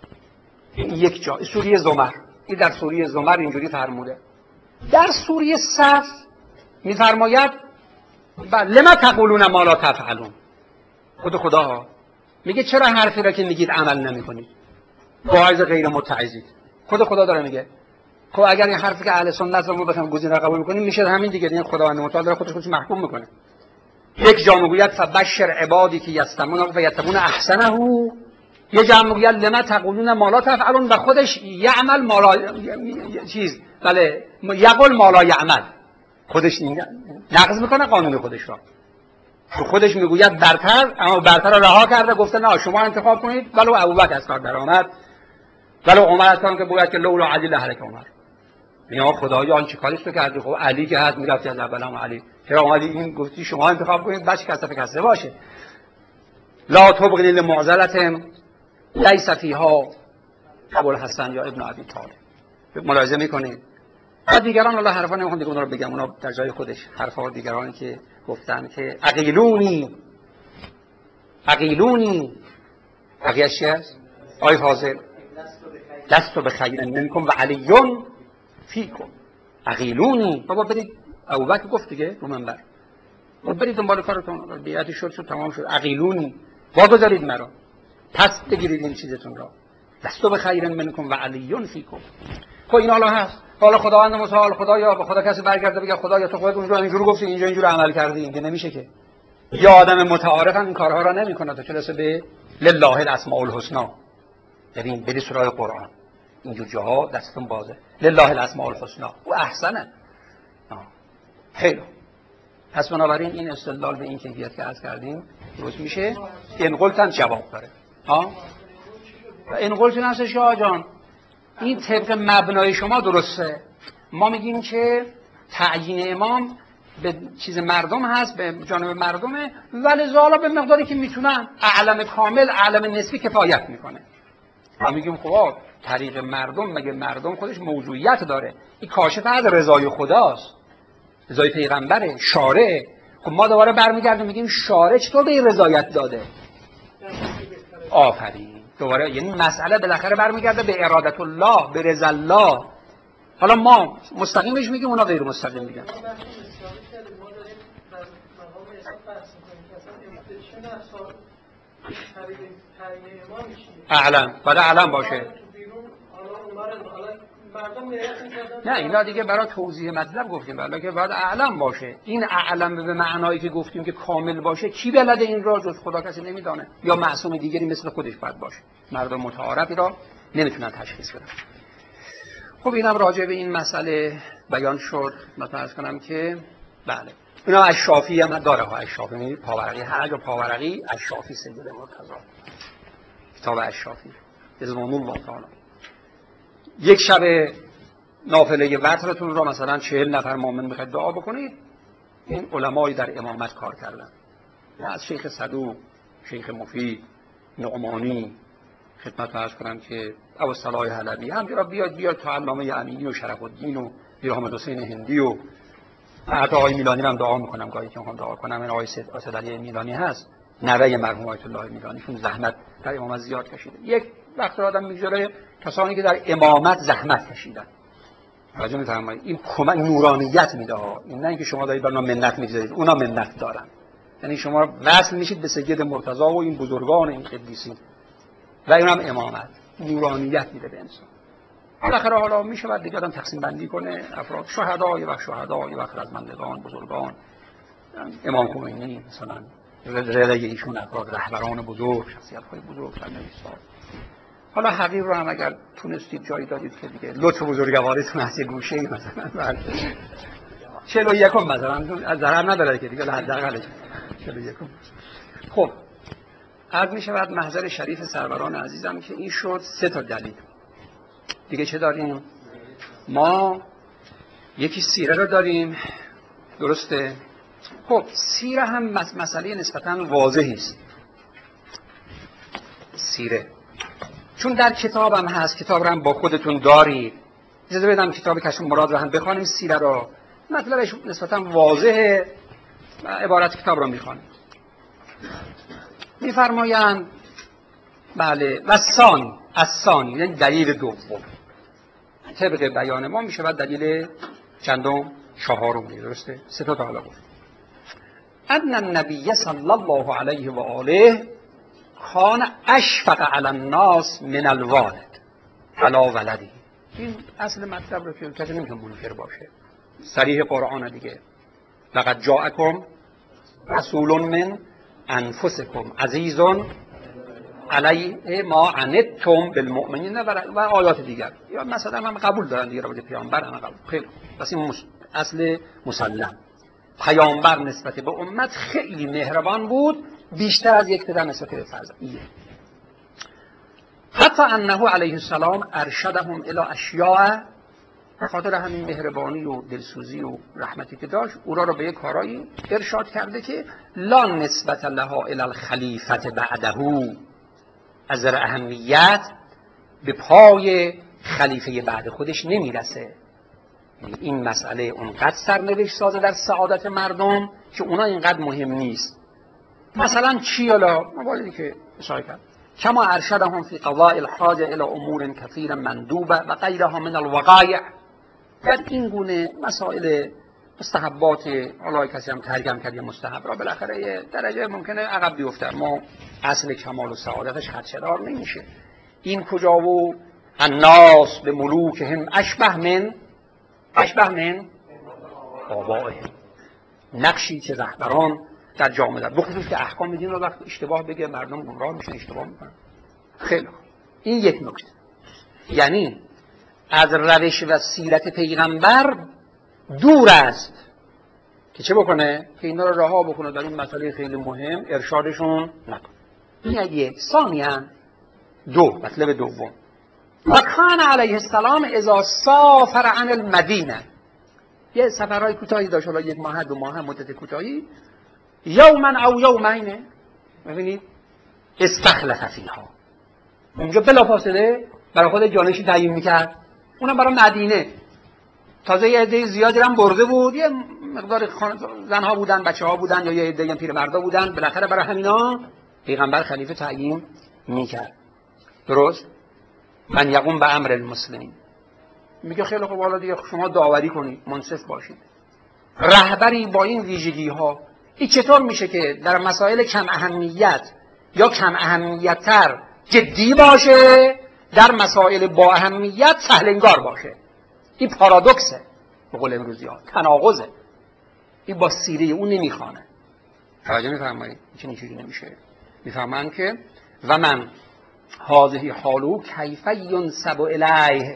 یک جا سوره زمر، این در سوره زمر اینجوری فرموده. در سوره صف میفرماید لما تقولون ما لا تفعلون. خود خدا میگه چرا حرفی را که میگید عمل نمیکنید، واعظ غیر متعظید. خود خدا داره میگه. خب اگر این حرفی که اهل سنت رو ما بخوایم گزینه قبول کنیم میشه همین دیگه. این خداوند متعال داره خودش محکوم میکنه. یک جا میگوید فبشر عبادی که یستمعون و یتبعون احسنه، یه جا میگوید لما تقولون ما لا تفعلون و خودش یعمل ما لا چیز، بله یقول ما لا یعمل، خودش نقض میکنه قانون خودش را. خودش میگوید برتر، اما برتر را رها کرده، گفته نه شما انتخاب کنید. ولو ابوبکر از کار درآمد، ولو عمر از کار که باید که لولا علی لهلک عمر. میگه خدایا این چیکارش تو کردی؟ خب علی که هست میرفتی از اول هم علی، چرا علی این گفتی شما انتخاب کنید بچه کسف کسه باشه. لا تبغنی لمعضلة لیس فیها ابوالحسن یا ابن ابی طالب. ملاحظه میکنید بعد دیگران الله حرفا نمیخوام دیگه اونا رو بگم، اونا در جای خودش حرفا دیگرانی که گفتن که عقیلونی بقیه چی هست؟ آی فاضل لست بخیر منکم و علیون فیکم. عقیلونی بابا برید، ابوبکر گفت دیگه رو منبر، برید دنبال کارتون، بیعتی شد تمام شد. عقیلونی واگذارید مرا، پس بگیرید این چیزتون را. لست بخیر منکم و علیون فیکم. خب این حالا هست. حالا خداوند متعال، خدایا به خدا کسی برگرده بگه خدایا تو خودت اونجا اینجوری گفتی اینجا اینجوری عمل کردی، این که نمیشه که. یا آدم متعارف هم این کارها را نمیکنه تا چه به لله الاسماء الحسنی. ببین برید سراغ قرآن، اینجور جاها دستتون بازه. لله الاسماء الحسنی و احسنه. خیلی پس بنابراین این استدلال به این کیفیت که عرض کردیم درست میشه. این قلتن جواب داره. و این قلتن هست شاه جان، این طبق مبنای شما درسته. ما میگیم که تعیین امام به چیز مردم هست، به جانب مردمه، ولی حالا به مقداری که میتونن اعلم کامل اعلم نسبی کفایت میکنه. ما میگیم خب طریق مردم، مگه مردم خودش موضوعیت داره؟ این کاشف از رضای خداست، رضای پیغمبره، شارع. خب ما دوباره برمیگردیم میگیم شارع چطور به این رضایت داده؟ آفرین. دوباره یعنی مسئله بالاخره برمیگرده به ارادت الله، به رضا الله. حالا ما مستقیمش میگیم، اونا غیر مستقیم میگن. اعلم باید اعلم باشه. نه اینا دیگه برای توضیح مطلب گفتیم، ولی که باید اعلم باشه. این اعلم به معنایی که گفتیم که کامل باشه، کی بلده این را جز خدا؟ کسی نمیدانه. یا معصوم دیگری مثل خودش باید باشه. مردم متعارفی را نمیتونن تشخیص بدن. خب اینم راجع به این مسئله بیان شد. مثلا عرض کنم که بله اینا از شافعی هم داره ها، از شافعی پاورقی، هر جا پاورقی از شافعی سید مرتضی. کتاب اشرافی رضوان الله تعالی. یک شب نافله وترتون را مثلا 40 نفر مؤمن میخواید دعا بکنید، این علمایی در امامت کار کردن، از شیخ صدوق، شیخ مفید، نعمانی، خدمت عرض کنم که ابوالصلاح حلبی، همینجورا بیاد تا علامه امینی و شرف الدین و میر حامد حسین هندی و حتی آقای میلانی هم دعا میکنم گاهی که میخوام دعا کنم. این آقای اسدعلی میلانی هست، نوه مرحوم آیت الله میلانی، چون زحمت در امامت زیاد کشیده. یک وقت آدم میگذاره کسانی که در امامت زحمت کشیدن، راجع میفرمایید این کمک نورانیت میده ها، این نه اینکه شما دارید برنا منت میذارید، اونا منت دارن. یعنی شما وصل میشید به سید مرتضی و این بزرگان این قدیسین و اونم امامت نورانیت میده به انسان. بالاخره حالا میشه بعد دیگه آدم تقسیم بندی کنه افراد، شهدای و شهدای و خردمندگان، بزرگان، امام خمینی مثلا رده ایشون، افراد رهبران بزرگ، شخصیت‌های بزرگ در نویسان. حالا حقیر رو هم اگر تونستید جایی دادید که دیگه لطف بزرگواریتون از یه گوشه‌ای مثلا 41 مثلا از ضرر نداره که دیگه حداقل 41. خب عرض می شود محضر شریف سروران عزیزم که این شد 3 تا دلیل. دیگه چه داریم؟ ما یکی سیره رو داریم، درسته؟ خب سیره هم مسئله نسبتاً واضحی است. سیره چون در کتاب هم هست، کتاب رو هم با خودتون دارید، اجازه بدم کتاب کشف مراد رو هم بخوانیم. سیره رو مطلبش نسبتاً واضحه و عبارت کتاب رو میخوانیم. میفرمایند بله و ثانی یعنی دلیل دوم طبق بیان ما میشه بعد دلیل چندم؟ 4 درسته؟ 3 تا حالا گفت. ان النبی صلی الله علیه و آله کان اشفق علی الناس من الوالد علی ولده. این اصل مطلب رو که کسی نمیتونه منکر باشه، صریح قرآن دیگه. لقد جاءکم رسول من انفسکم عزیز علیه ما عنتم بالمؤمنین و آیات دیگر. یا مثلا هم قبول دارن دیگه راجع پیامبر هم قبول. خیلی پس این اصل مسلم. پیامبر نسبت به امت خیلی مهربان بود، بیشتر از یک پدر نسبت به فرزند. حتی انه علیه السلام ارشدهم الی اشیاء، به خاطر همین مهربانی و دلسوزی و رحمتی که داشت او را به یک کارایی ارشاد کرده که لا نسبت لها الی الخلیفه بعده، از نظر اهمیت به پای خلیفه بعد خودش نمیرسه. این مسئله اونقدر سرنوشت سازه در سعادت مردم که اونا اینقدر مهم نیست. مثلا چی؟ حالا مواردی که اشاره کرد، کما ارشدهم فی قضاء الحاجه الی امور کثیر مندوبه و غیرها من الوقایع. در این گونه مسائل مستحبات، حالا کسی هم ترجمه کرد مستحب را بالاخره یه درجه ممکنه عقب بیفته، ما اصل کمال و سعادتش خدشه‌دار نمیشه. این کجا و الناس به ملوکهم اشبه من آبائهم. نقشی که رهبران در جامعه دارن، بخصوص که احکام دین رو وقت اشتباه بگه مردم گمراه میشن، اشتباه میکنن. خیلی خوب، این یک نکته. یعنی از روش و سیرت پیغمبر دور است که چه بکنه؟ که اینا رو رها بکنه، در این مسئله خیلی مهم ارشادشون نکنه. این یک. ثانیاً مطلب دوم، و کان علیه السلام اذا سافر عن المدینه، یه سفرهای کوتاهی داشت، حالا 1 ماه 2 ماه مدت کوتاهی، یوما او یومین، ببینید استخلف فیها، اونجا بلافاصله برای خود جانشین تعیین میکرد، اونم برای مدینه. تازه یه عده زیادی هم برده بود، یه مقدار زنها بودن، بچه‌ها بودن، یا یه عده پیرمردا بودن، بالاخره برای همینا پیغمبر خلیفه تعیین میکرد. درست؟ من یقوم به امر المسلمین، میگه خیلی خوب حالا دیگه شما داوری کنید، منصف باشید. رهبری با این ویژگی ها این چطور میشه که در مسائل کم اهمیت یا کم اهمیت‌تر جدی باشه، در مسائل با اهمیت سهل انگار باشه؟ این پارادوکسه، به قول امروزی ها تناقضه. این با سیره اون نمیخوانه. توجه میفرمایید؟ چه اینجوری نمیشه. میفهمن که و من هذه حالو کیف ینسب الیه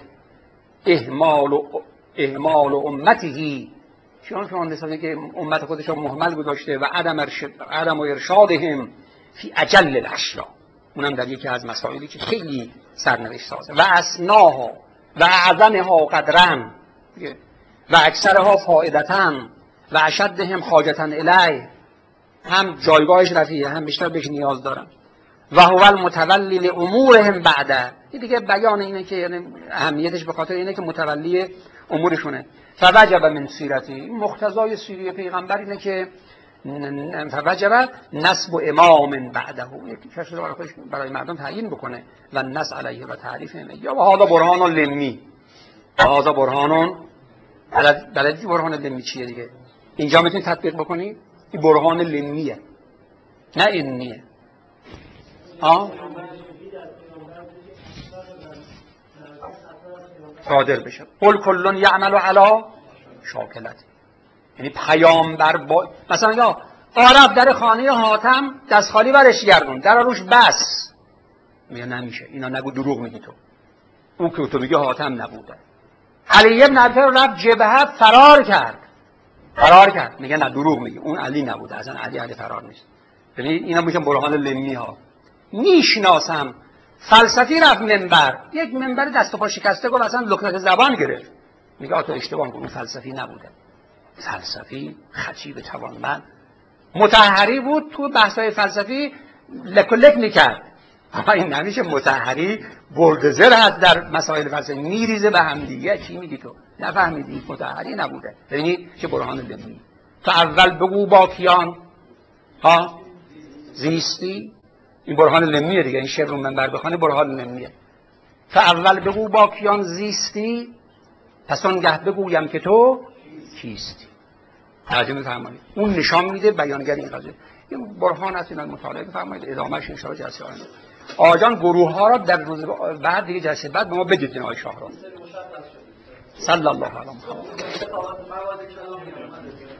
اهمال امته، چون نسبت که امت خودش رو مهمل گذاشته و عدم ارشادهم فی اجل الاشیاء، اونم در یکی از مسائلی که خیلی سرنوشت سازه. و اسناها و اعظمها قدرن و اکثرها فائدتن و اشدهم حاجتن الیه، هم جایگاهش رفیعه هم بیشتر بهش نیاز دارن. و هو المتولی لامورهم بعده، این دیگه بیان اینه که یعنی اهمیتش به خاطر اینه که متولی امورشونه. فوجب من سیرتی، مقتضای سیره پیغمبر اینه که فوجب نصب امام بعده، یکی کسی رو برای مردم تعیین بکنه و نص علیه و تعریف یا و هذا برهان لمی، هذا برهان بلدی برهان لمی چیه دیگه؟ اینجا میتونی تطبیق بکنی این برهان لمیه نه اینیه. صادر بشه. قل کل یعمل علی شاکلته، یعنی پیامبر مثلا یا عرب در خانه حاتم دست خالی برش گردون، در روش بس، میگه نمیشه، اینا نگو، دروغ میگی تو، اون که تو میگه حاتم نبوده. علی ابن ابی طالب رفت جبهه فرار کرد، میگه نه دروغ میگی، اون علی نبوده، اصلا علی فرار نیست. ببین اینا میگن برهان لمی ها. میشناسم فلسفی رفت منبر، یک منبر دست و پا شکسته گفت اصلا لکنت زبان گرفت، میگه تو اشتباه می‌کنی، اون فلسفی نبوده. فلسفی خطیب توانمند مطهری بود، تو بحث‌های فلسفی لک میکرد. اما این نمیشه، مطهری بلدزر هست در مسائل فلسفی، میریزه به هم دیگه. چی میگی تو؟ نفهمیدی؟ مطهری نبوده. ببینید چه برهان لمی. تو اول بگو با کیان زیستی، این برهان لمیه دیگه، این شعر رو منبر بخونه برهان لمیه. تو اول بگو با کیان زیستی، پس آنگه بگویم که تو کیستی. توجه می‌فرمایید؟ اون نشان میده بیانگر این قضیه. این برهان است، اینا مطالعه بفرمایید، ادامهش ان شاء الله جلسه آینده. آجان گروه ها را در روز بعد دیگه جلسه بعد به ما بدید آقای شاهرام. صلی الله علیه و آله.